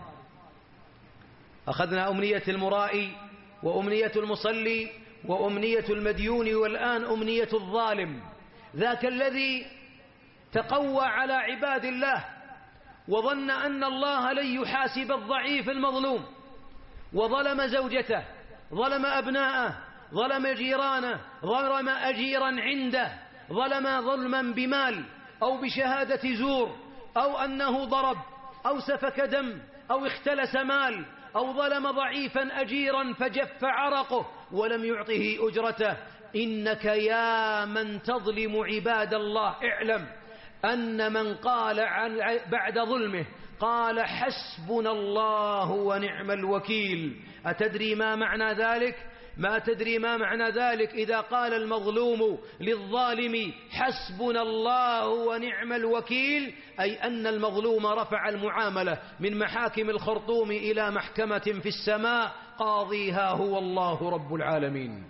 أخذنا أمنية المرائي وأمنية المصلي وأمنية المديون، والآن أمنية الظالم، ذاك الذي تقوى على عباد الله وظن أن الله لن يحاسب الضعيف المظلوم، وظلم زوجته، ظلم أبناءه، ظلم جيرانه، ظلم أجيرا عنده، ظلم ظلما بمال أو بشهادة زور، أو أنه ضرب أو سفك دم أو اختلس مال، أو ظلم ضعيفا أجيرا فجف عرقه ولم يعطه أجرته. إنك يا من تظلم عباد الله اعلم أن من قال عن بعد ظلمه قال حسبنا الله ونعم الوكيل. أتدري ما معنى ذلك؟ ما تدري ما معنى ذلك إذا قال المظلوم للظالم حسبنا الله ونعم الوكيل؟ أي أن المظلوم رفع المعاملة من محاكم الخرطوم إلى محكمة في السماء قاضيها هو الله رب العالمين،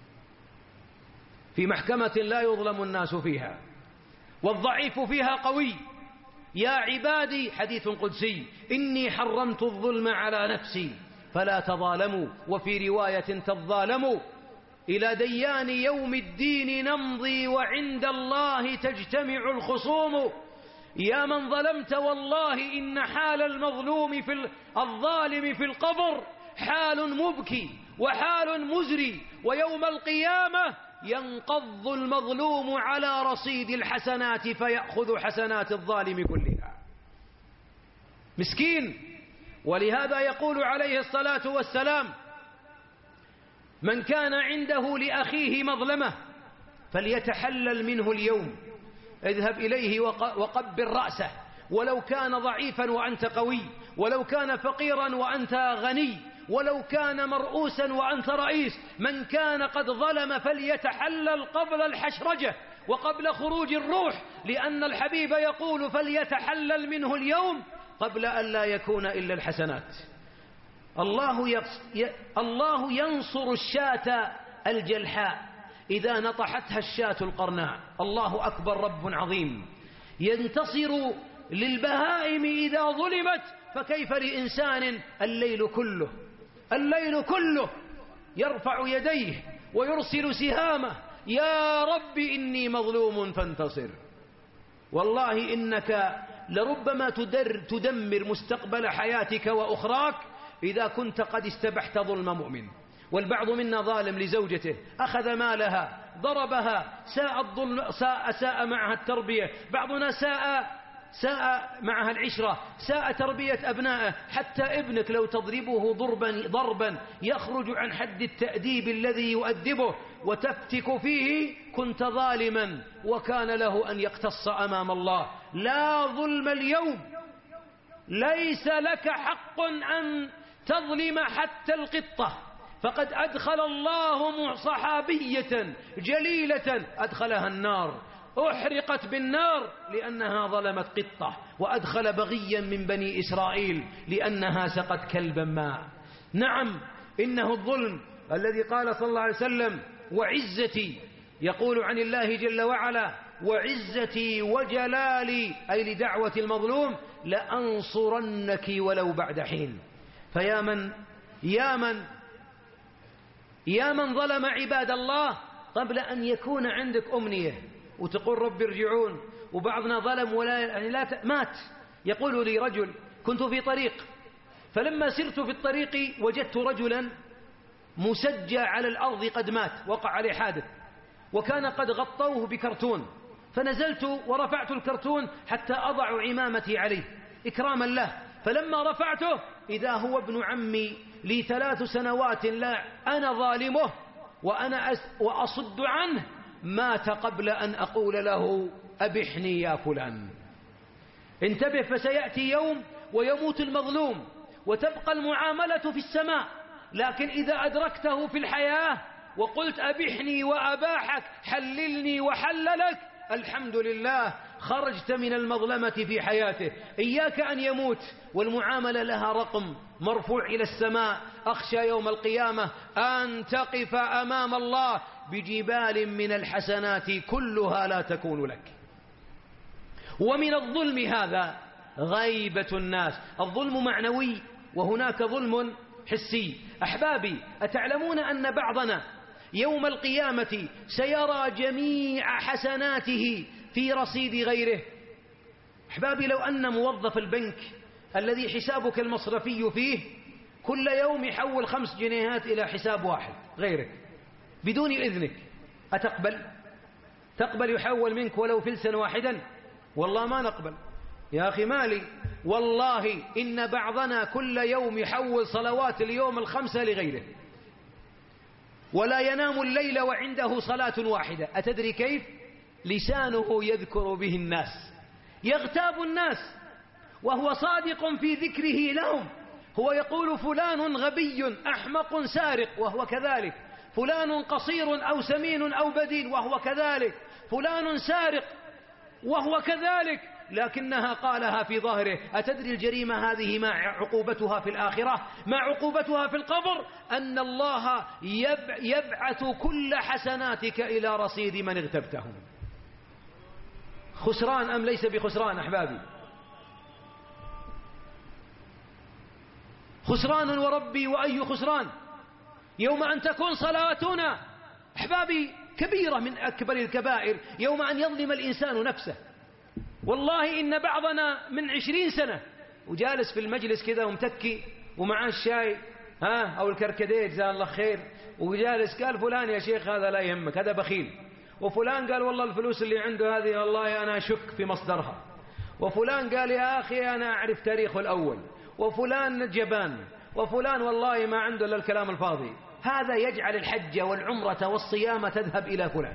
في محكمة لا يظلم الناس فيها، والضعيف فيها قوي. يا عبادي، حديث قدسي، إني حرمت الظلم على نفسي فلا تظالموا، وفي رواية تظالموا. إلى ديان يوم الدين نمضي وعند الله تجتمع الخصوم. يا من ظلمت والله إن حال المظلوم في الظالم في القبر حال مبكي وحال مزري، ويوم القيامة ينقض المظلوم على رصيد الحسنات فيأخذ حسنات الظالم كلها. مسكين. ولهذا يقول عليه الصلاة والسلام: من كان عنده لأخيه مظلمة فليتحلل منه اليوم، اذهب إليه وقبل رأسه، ولو كان ضعيفا وأنت قوي، ولو كان فقيرا وأنت غني، ولو كان مرؤوسا وأنت رئيس. من كان قد ظلم فليتحلل قبل الحشرجة وقبل خروج الروح، لأن الحبيب يقول فليتحلل منه اليوم قبل أن لا يكون إلا الحسنات. الله, ي... الله ينصر الشاة الجلحاء إذا نطحتها الشاة القرناء. الله أكبر رب عظيم. ينتصر للبهائم إذا ظلمت، فكيف لإنسان الليل كله الليل كله يرفع يديه ويرسل سهامه يا رب إني مظلوم فانتصر. والله إنك لربما تدر تدمر مستقبل حياتك وأخراك إذا كنت قد استبحت ظلم مؤمن. والبعض منا ظالم لزوجته، أخذ مالها، ضربها، ساء الظلم، ساء, ساء معها التربية، بعضنا ساء ساء معها العشرة، ساء تربية أبنائه، حتى ابنك لو تضربه ضربا, ضربا يخرج عن حد التأديب الذي يؤدبه وتفتك فيه كنت ظالما وكان له أن يقتص أمام الله. لا ظلم اليوم، ليس لك حق أن تظلم حتى القطة، فقد أدخل الله صحابية جليلة أدخلها النار، أحرقت بالنار لأنها ظلمت قطة، وأدخل بغيا من بني إسرائيل لأنها سقت كلبا ماء. نعم إنه الظلم الذي قال صلى الله عليه وسلم وعزتي، يقول عن الله جل وعلا وعزتي وجلالي، أي لدعوة المظلوم، لأنصرنك ولو بعد حين. فيا من يا من يا من ظلم عباد الله قبل أن يكون عندك أمنية وتقول رب ارجعون، وبعضنا ظلم ولا يعني لا ت... مات. يقول لي رجل كنت في طريق، فلما سرت في الطريق وجدت رجلا مسجى على الأرض قد مات، وقع عليه حادث، وكان قد غطوه بكرتون، فنزلت ورفعت الكرتون حتى أضع عمامتي عليه إكراما له، فلما رفعته إذا هو ابن عمي لي ثلاث سنوات لا أنا ظالمه وأنا أس وأصد عنه، مات قبل أن أقول له أبحني يا فلان. انتبه، فسيأتي يوم ويموت المظلوم وتبقى المعاملة في السماء، لكن إذا أدركته في الحياة وقلت أبحني وأباحك، حللني وحللك، الحمد لله خرجت من المظلمة في حياته. إياك أن يموت والمعاملة لها رقم مرفوع إلى السماء. أخشى يوم القيامة أن تقف أمام الله بجبال من الحسنات كلها لا تكون لك. ومن الظلم هذا غيبة الناس، الظلم معنوي وهناك ظلم حسي. أحبابي، أتعلمون أن بعضنا يوم القيامة سيرى جميع حسناته في رصيد غيره؟ أحبابي، لو أن موظف البنك الذي حسابك المصرفي فيه كل يوم يحول خمس جنيهات إلى حساب واحد غيرك بدون إذنك، أتقبل؟ تقبل يحول منك ولو فلسا واحدا؟ والله ما نقبل يا أخي، مالي. والله إن بعضنا كل يوم يحول صلوات اليوم الخمسة لغيره، ولا ينام الليل وعنده صلاة واحدة. أتدري كيف؟ لسانه يذكر به الناس، يغتاب الناس وهو صادق في ذكره لهم. هو يقول فلان غبي أحمق سارق وهو كذلك، فلان قصير أو سمين أو بدين وهو كذلك، فلان سارق وهو كذلك، لكنها قالها في ظاهره. أتدري الجريمة هذه ما عقوبتها في الآخرة؟ ما عقوبتها في القبر؟ أن الله يبعث كل حسناتك إلى رصيد من اغتبتهم. خسران أم ليس بخسران أحبابي؟ خسران وربي، وأي خسران يوم أن تكون صلاتنا أحبابي كبيرة من أكبر الكبائر، يوم أن يظلم الإنسان نفسه. والله إن بعضنا من عشرين سنة وجالس في المجلس كذا ومتكي ومعاه الشاي ها أو الكركديه جزاه الله خير، وجالس قال فلان يا شيخ هذا لا يهمك هذا بخيل، وفلان قال والله الفلوس اللي عنده هذه والله أنا أشك في مصدرها، وفلان قال يا أخي أنا أعرف تاريخه الأول، وفلان جبان، وفلان والله ما عنده إلا الكلام الفاضي. هذا يجعل الحج والعمرة والصيام تذهب إلى فلان.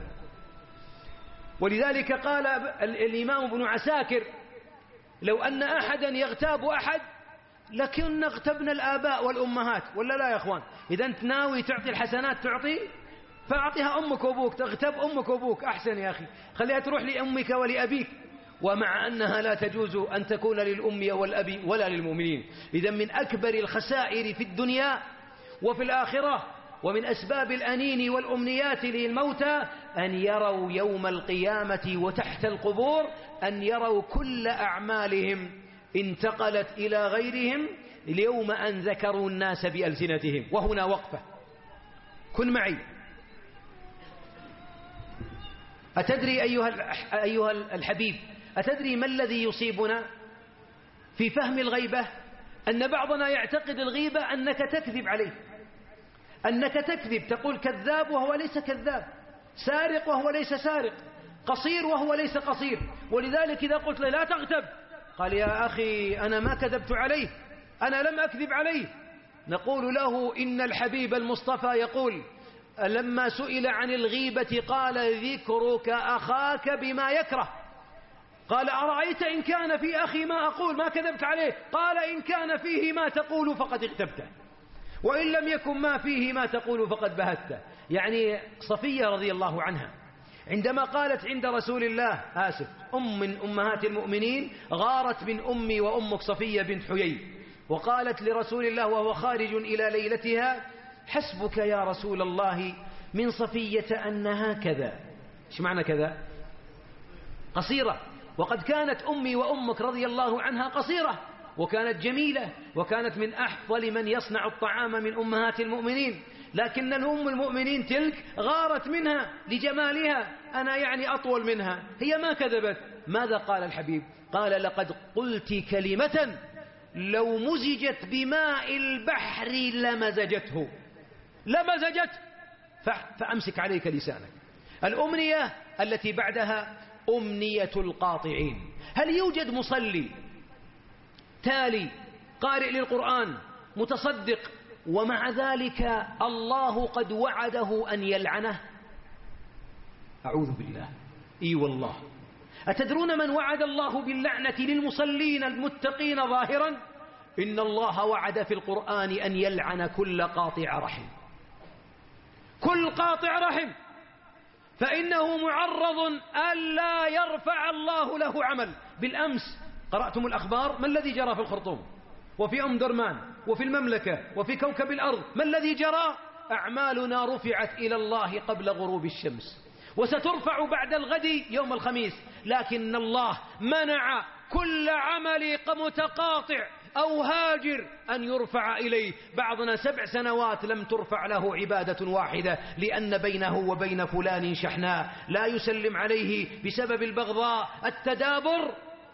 ولذلك قال الإمام ابن عساكر لو أن أحدا يغتاب أحد لكن اغتبنا الآباء والأمهات، ولا لا يا أخوان؟ إذا أنت ناوي تعطي الحسنات تعطي فأعطيها أمك وأبوك، تغتب أمك وأبوك أحسن يا أخي، خليها تروح لأمك ولأبيك. ومع أنها لا تجوز أن تكون للأم والأب ولا للمؤمنين. إذا من أكبر الخسائر في الدنيا وفي الآخرة ومن أسباب الأنين والأمنيات للموتى أن يروا يوم القيامة وتحت القبور أن يروا كل أعمالهم انتقلت إلى غيرهم اليوم أن ذكروا الناس بألسنتهم. وهنا وقفة، كن معي. أتدري أيها أيها الحبيب، أتدري ما الذي يصيبنا في فهم الغيبة؟ أن بعضنا يعتقد الغيبة أنك تكذب عليه، أنك تكذب، تقول كذاب وهو ليس كذاب، سارق وهو ليس سارق، قصير وهو ليس قصير. ولذلك إذا قلت له لا تغتب، قال يا أخي أنا ما كذبت عليه، أنا لم أكذب عليه. نقول له إن الحبيب المصطفى يقول لما سئل عن الغيبة قال ذكرك أخاك بما يكره، قال أرأيت إن كان في أخي ما أقول ما كذبت عليه، قال إن كان فيه ما تقول فقد اغتبته، وإن لم يكن ما فيه ما تقول فقد بهته. يعني صفية رضي الله عنها عندما قالت عند رسول الله، آسف، أم من أمهات المؤمنين، غارت من أمي وأمك صفية بنت حيي، وقالت لرسول الله وهو خارج إلى ليلتها حسبك يا رسول الله من صفية أنها كذا. إيش معنى كذا؟ قصيرة، وقد كانت أمي وأمك رضي الله عنها قصيرة، وكانت جميلة، وكانت من أفضل من يصنع الطعام من أمهات المؤمنين، لكن الأم المؤمنين تلك غارت منها لجمالها، أنا يعني أطول منها، هي ما كذبت. ماذا قال الحبيب؟ قال لقد قلت كلمة لو مزجت بماء البحر لمزجته، لمزجت، فأمسك عليك لسانك. الأمنية التي بعدها أمنية القاطعين. هل يوجد مصلي تالي قارئ للقرآن متصدق ومع ذلك الله قد وعده أن يلعنه؟ أعوذ بالله. إي والله. أتدرون من وعد الله باللعنة للمصلين المتقين ظاهرا؟ إن الله وعد في القرآن أن يلعن كل قاطع رحم، كل قاطع رحم، فإنه معرض ألا يرفع الله له عمل. بالأمس قرأتم الأخبار، ما الذي جرى في الخرطوم وفي أم درمان وفي المملكة وفي كوكب الأرض؟ ما الذي جرى؟ أعمالنا رفعت إلى الله قبل غروب الشمس، وسترفع بعد الغد يوم الخميس، لكن الله منع كل عمل متقاطع أو هاجر أن يرفع إليه. بعضنا سبع سنوات لم ترفع له عبادة واحدة لأن بينه وبين فلان شحناء لا يسلم عليه بسبب البغضاء، التدابر،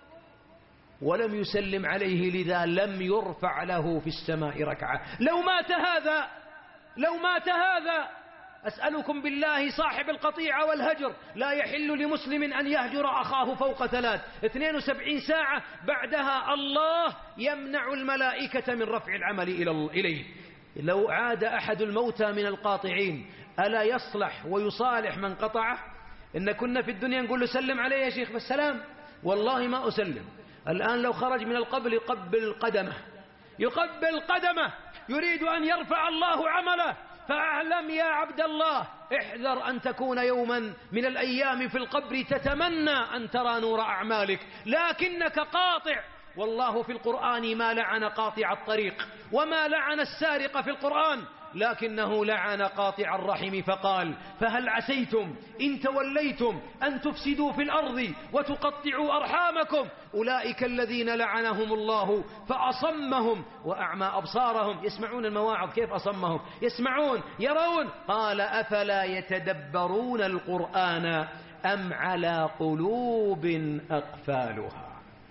ولم يسلم عليه لذا لم يرفع له في السماء ركعة. لو مات هذا، لو مات هذا، أسألكم بالله صاحب القطيعة والهجر، لا يحل لمسلم أن يهجر أخاه فوق ثلاث، اثنين وسبعين ساعة، بعدها الله يمنع الملائكة من رفع العمل إليه. لو عاد أحد الموتى من القاطعين ألا يصلح ويصالح من قطعه؟ إن كنا في الدنيا نقول له سلم عليه يا شيخ بالسلام، والله ما أسلم. الآن لو خرج من القبر يقبل قدمه، يقبل قدمه، يريد أن يرفع الله عمله. فاعلم يا عبد الله، احذر أن تكون يوما من الأيام في القبر تتمنى أن ترى نور أعمالك لكنك قاطع. والله في القرآن ما لعن قاطع الطريق وما لعن السارق في القرآن، لكنه لعن قاطع الرحم فقال فهل عسيتم إن توليتم أن تفسدوا في الأرض وتقطعوا أرحامكم أولئك الذين لعنهم الله فأصمهم وأعمى أبصارهم. يسمعون المواعظ، كيف أصمهم؟ يسمعون يرون. قال أفلا يتدبرون القرآن أم على قلوب أقفالها.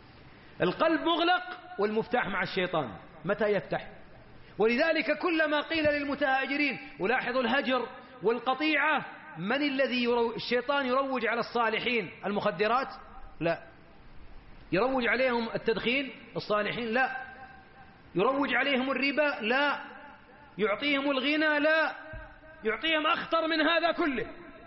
القلب مغلق والمفتاح مع الشيطان، متى يفتح؟ ولذلك كلما قيل للمتهاجرين، ولاحظوا الهجر والقطيعة، من الذي يرو... الشيطان يروج على الصالحين المخدرات؟ لا. يروج عليهم التدخين الصالحين؟ لا. يروج عليهم الربا؟ لا. يعطيهم الغنى؟ لا. يعطيهم أخطر من هذا كله،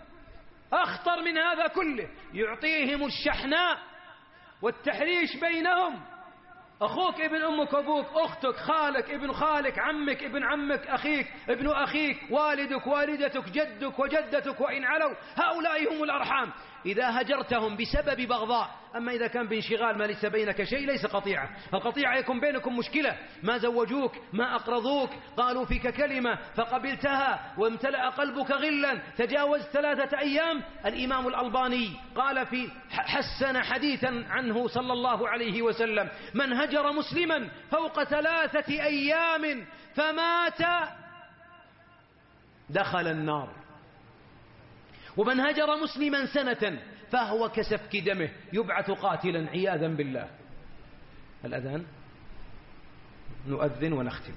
أخطر من هذا كله، يعطيهم الشحناء والتحريش بينهم. أخوك ابن أمك وأبوك، أختك، خالك ابن خالك، عمك ابن عمك، أخيك ابن أخيك، والدك والدتك، جدك وجدتك، وإن علوا هؤلاء هم الأرحام. إذا هجرتهم بسبب بغضاء، أما إذا كان بانشغال ما ليس بينك شيء ليس قطيعة. القطيعة يكون بينكم مشكلة، ما زوجوك، ما أقرضوك، قالوا فيك كلمة فقبلتها وامتلأ قلبك غلا، تجاوز ثلاثة أيام. الإمام الألباني قال في حسن حديثا عنه صلى الله عليه وسلم: من هجر مسلما فوق ثلاثة أيام فمات دخل النار. ومن هجر مسلما سنة فهو كسفك دمه يبعث قاتلا عياذا بالله. الأذان نؤذن ونختم.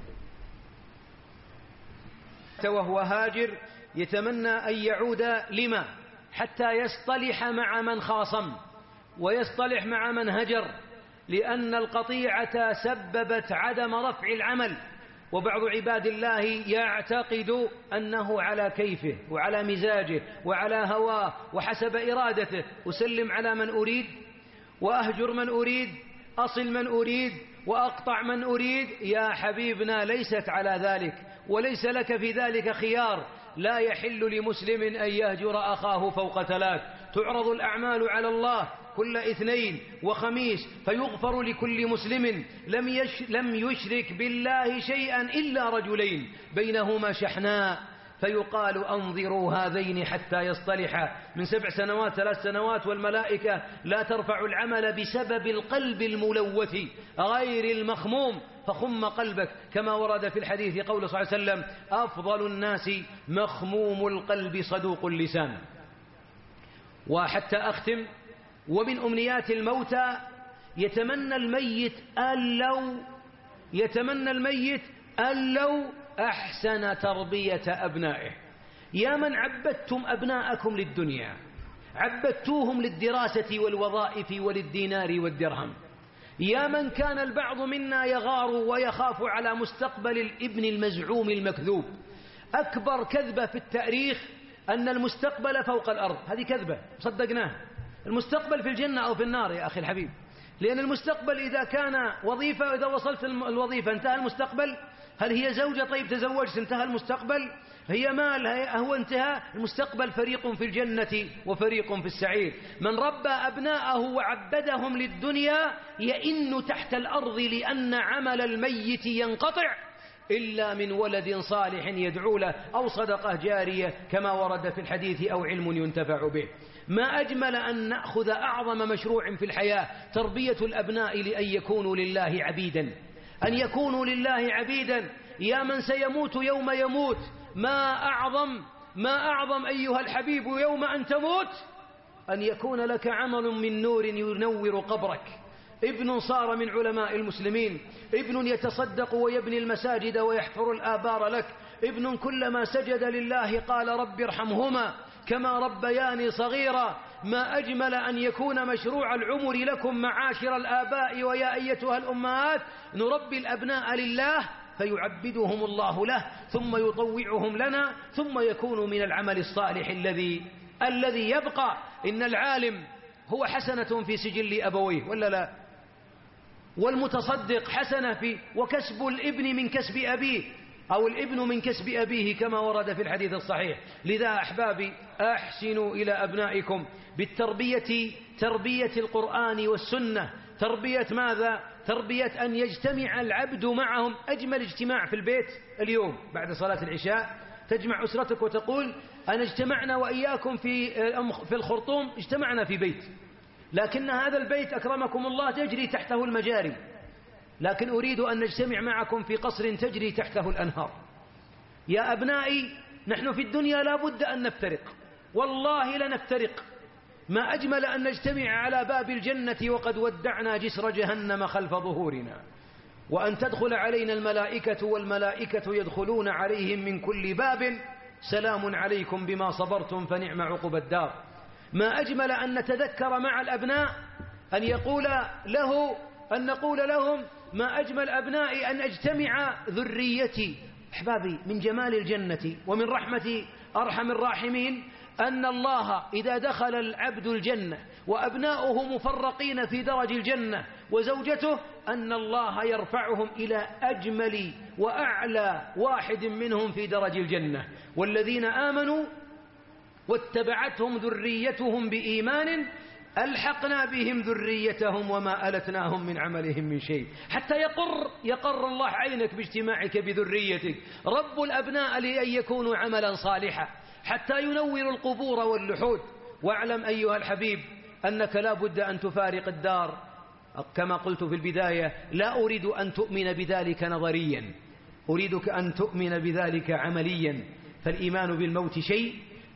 وهو هاجر يتمنى أن يعود لما حتى يصطلح مع من خاصم ويصطلح مع من هجر، لأن القطيعة سببت عدم رفع العمل. وبعض عباد الله يعتقد أنه على كيفه وعلى مزاجه وعلى هواه وحسب إرادته، أسلم على من أريد وأهجر من أريد، أصل من أريد وأقطع من أريد. يا حبيبنا ليست على ذلك، وليس لك في ذلك خيار. لا يحل لمسلم أن يهجر أخاه فوق ثلاث. تعرض الأعمال على الله كل اثنين وخميس فيغفر لكل مسلم لم, يش لم يشرك بالله شيئا إلا رجلين بينهما شحناء، فيقال أنظروا هذين حتى يصطلحا من سبع سنوات ثلاث سنوات، والملائكة لا ترفع العمل بسبب القلب الملوث غير المخموم، فخم قلبك كما ورد في الحديث قول صلى الله عليه وسلم أفضل الناس مخموم القلب صدوق اللسان. وحتى أختم، ومن أمنيات الموتى يتمنى الميت أن لو يتمنى الميت أن لو أحسن تربية أبنائه. يا من عبدتم أبناءكم للدنيا، عبدتوهم للدراسة والوظائف وللدينار والدرهم. يا من كان البعض منا يغار ويخاف على مستقبل الابن المزعوم المكذوب. أكبر كذبة في التاريخ أن المستقبل فوق الأرض، هذه كذبة صدقناه. المستقبل في الجنة أو في النار يا أخي الحبيب، لأن المستقبل إذا كان وظيفة، إذا وصلت الوظيفة انتهى المستقبل. هل هي زوجة؟ طيب تزوجت انتهى المستقبل. هي مال هو انتهى المستقبل. فريق في الجنة وفريق في السعير. من ربى أبناءه وعبدهم للدنيا يئن تحت الأرض لأن عمل الميت ينقطع إلا من ولد صالح يدعو له أو صدقة جارية كما ورد في الحديث أو علم ينتفع به. ما أجمل أن نأخذ أعظم مشروع في الحياة تربية الأبناء لأن يكونوا لله عبيدا، أن يكونوا لله عبيدا. يا من سيموت يوم يموت، ما أعظم ما أعظم أيها الحبيب يوم أن تموت أن يكون لك عمل من نور ينور قبرك. ابن صار من علماء المسلمين، ابن يتصدق ويبني المساجد ويحفر الآبار لك، ابن كلما سجد لله قال رب ارحمهما كما ربياني صغيرا. ما أجمل أن يكون مشروع العمر لكم معاشر الآباء ويا أيتها الأمهات نربي الأبناء لله فيعبدهم الله له ثم يطوعهم لنا ثم يكونوا من العمل الصالح الذي الذي يبقى. إن العالم هو حسنة في سجل أبويه ولا لا؟ والمتصدق حسنة في وكسب الابن من كسب أبيه أو الابن من كسب أبيه كما ورد في الحديث الصحيح. لذا أحبابي أحسنوا إلى أبنائكم بالتربية، تربية القرآن والسنة. تربية ماذا؟ تربية أن يجتمع العبد معهم. أجمل اجتماع في البيت اليوم بعد صلاة العشاء تجمع أسرتك وتقول أنا اجتمعنا وإياكم في في الخرطوم، اجتمعنا في بيت، لكن هذا البيت أكرمكم الله تجري تحته المجاري، لكن أريد أن نجتمع معكم في قصر تجري تحته الأنهار. يا أبنائي نحن في الدنيا لا بد أن نفترق، والله لنفترق. ما أجمل أن نجتمع على باب الجنة وقد ودعنا جسر جهنم خلف ظهورنا، وأن تدخل علينا الملائكة والملائكة يدخلون عليهم من كل باب سلام عليكم بما صبرتم فنعم عقب الدار. ما أجمل أن نتذكر مع الأبناء أن يقول له أن نقول لهم ما أجمل أبنائي أن أجتمع ذريتي. أحبابي من جمال الجنة ومن رحمة أرحم الراحمين أن الله إذا دخل العبد الجنة وأبناؤه مفرقين في درج الجنة وزوجته أن الله يرفعهم إلى أجمل وأعلى واحد منهم في درج الجنة. والذين آمنوا واتبعتهم ذريتهم بإيمان ألحقنا بهم ذريتهم وما ألتناهم من عملهم من شيء. حتى يقر يقر الله عينك باجتماعك بذريتك. رب الأبناء لأن يكونوا عملا صالحا حتى ينور القبور واللحود. واعلم أيها الحبيب أنك لا بد أن تفارق الدار كما قلت في البداية. لا أريد أن تؤمن بذلك نظريا، أريدك أن تؤمن بذلك عمليا. فالإيمان بالموت شيء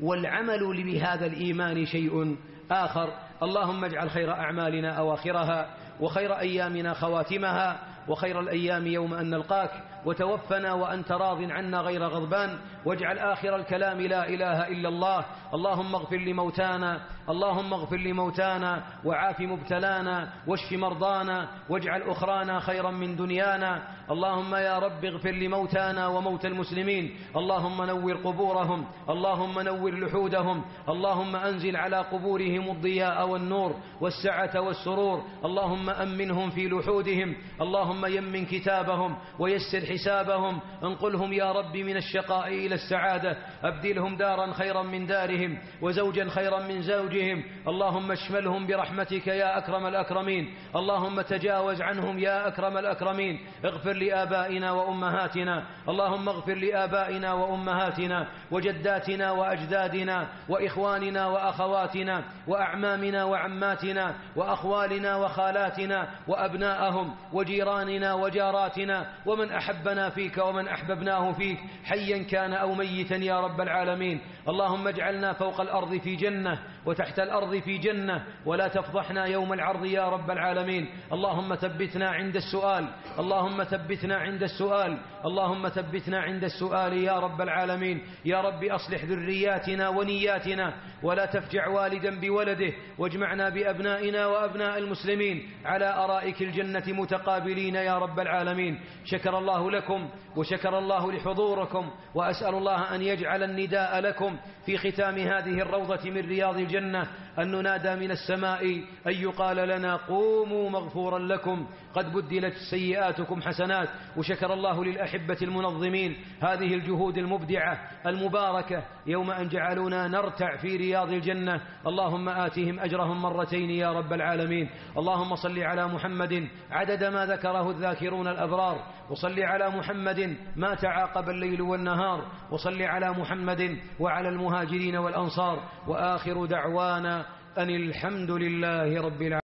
والعمل بهذا الإيمان شيء آخر. اللهم اجعل خير أعمالنا أواخرها، وخير أيامنا خواتمها، وخير الأيام يوم أن نلقاك، وتوفنا وأنت راض عنا غير غضبان، واجعل آخر الكلام لا إله إلا الله. اللهم اغفر لموتانا، اللهم اغفر لموتانا وعاف مبتلانا واشف مرضانا، واجعل أخرانا خيرا من دنيانا. اللهم يا رب اغفر لموتانا وموتى المسلمين، اللهم نور قبورهم، اللهم نور لحودهم، اللهم أنزل على قبورهم الضياء والنور والسعة والسرور، اللهم أمنهم في لحودهم، اللهم يمن كتابهم ويسر حسابهم، انقلهم يا رب من الشقاء إلى السعادة، أبدلهم دارا خيرا من دارهم وزوجا خيرا من زوجهم، اللهم اشملهم برحمتك يا أكرم الأكرمين، اللهم تجاوز عنهم يا أكرم الأكرمين. اغفر لآبائنا وأمهاتنا، اللهم اغفر لآبائنا وأمهاتنا وجداتنا وأجدادنا وإخواننا وأخواتنا وأعمامنا وعماتنا وأخوالنا وخالاتنا وأبناءهم وجيراننا وجاراتنا ومن أحبنا فيك ومن أحببناه فيك، حيا كان أو ميتا يا رب العالمين. اللهم اجعلنا فوق الأرض في جنة وتحت الأرض في جنة، ولا تفضحنا يوم العرض يا رب العالمين. اللهم ثبتنا عند السؤال، اللهم ثبتنا عند السؤال، اللهم ثبتنا عند السؤال يا رب العالمين. يا رب أصلح ذرياتنا ونياتنا، ولا تفجع والدا بولده، واجمعنا بأبنائنا وأبناء المسلمين على أرائك الجنة متقابلين يا رب العالمين. شكر الله لكم وشكر الله لحضوركم، وأسأل الله أن يجعل النداء لكم في ختام هذه الروضة من رياض الجنة أن ننادى من السماء أن يقال لنا قوموا مغفورا لكم قد بدلت سيئاتكم حسنات. وشكر الله للأحبة المنظمين هذه الجهود المبدعة المباركة يوم أن جعلونا نرتع في رياض الجنة، اللهم آتهم أجرهم مرتين يا رب العالمين. اللهم صل على محمد عدد ما ذكره الذاكرون الأبرار، وصل على محمد ما تعاقب الليل والنهار، وصل على محمد وعلى المهاجرين والأنصار، وآخر دعوانا أن الحمد لله رب العالمين.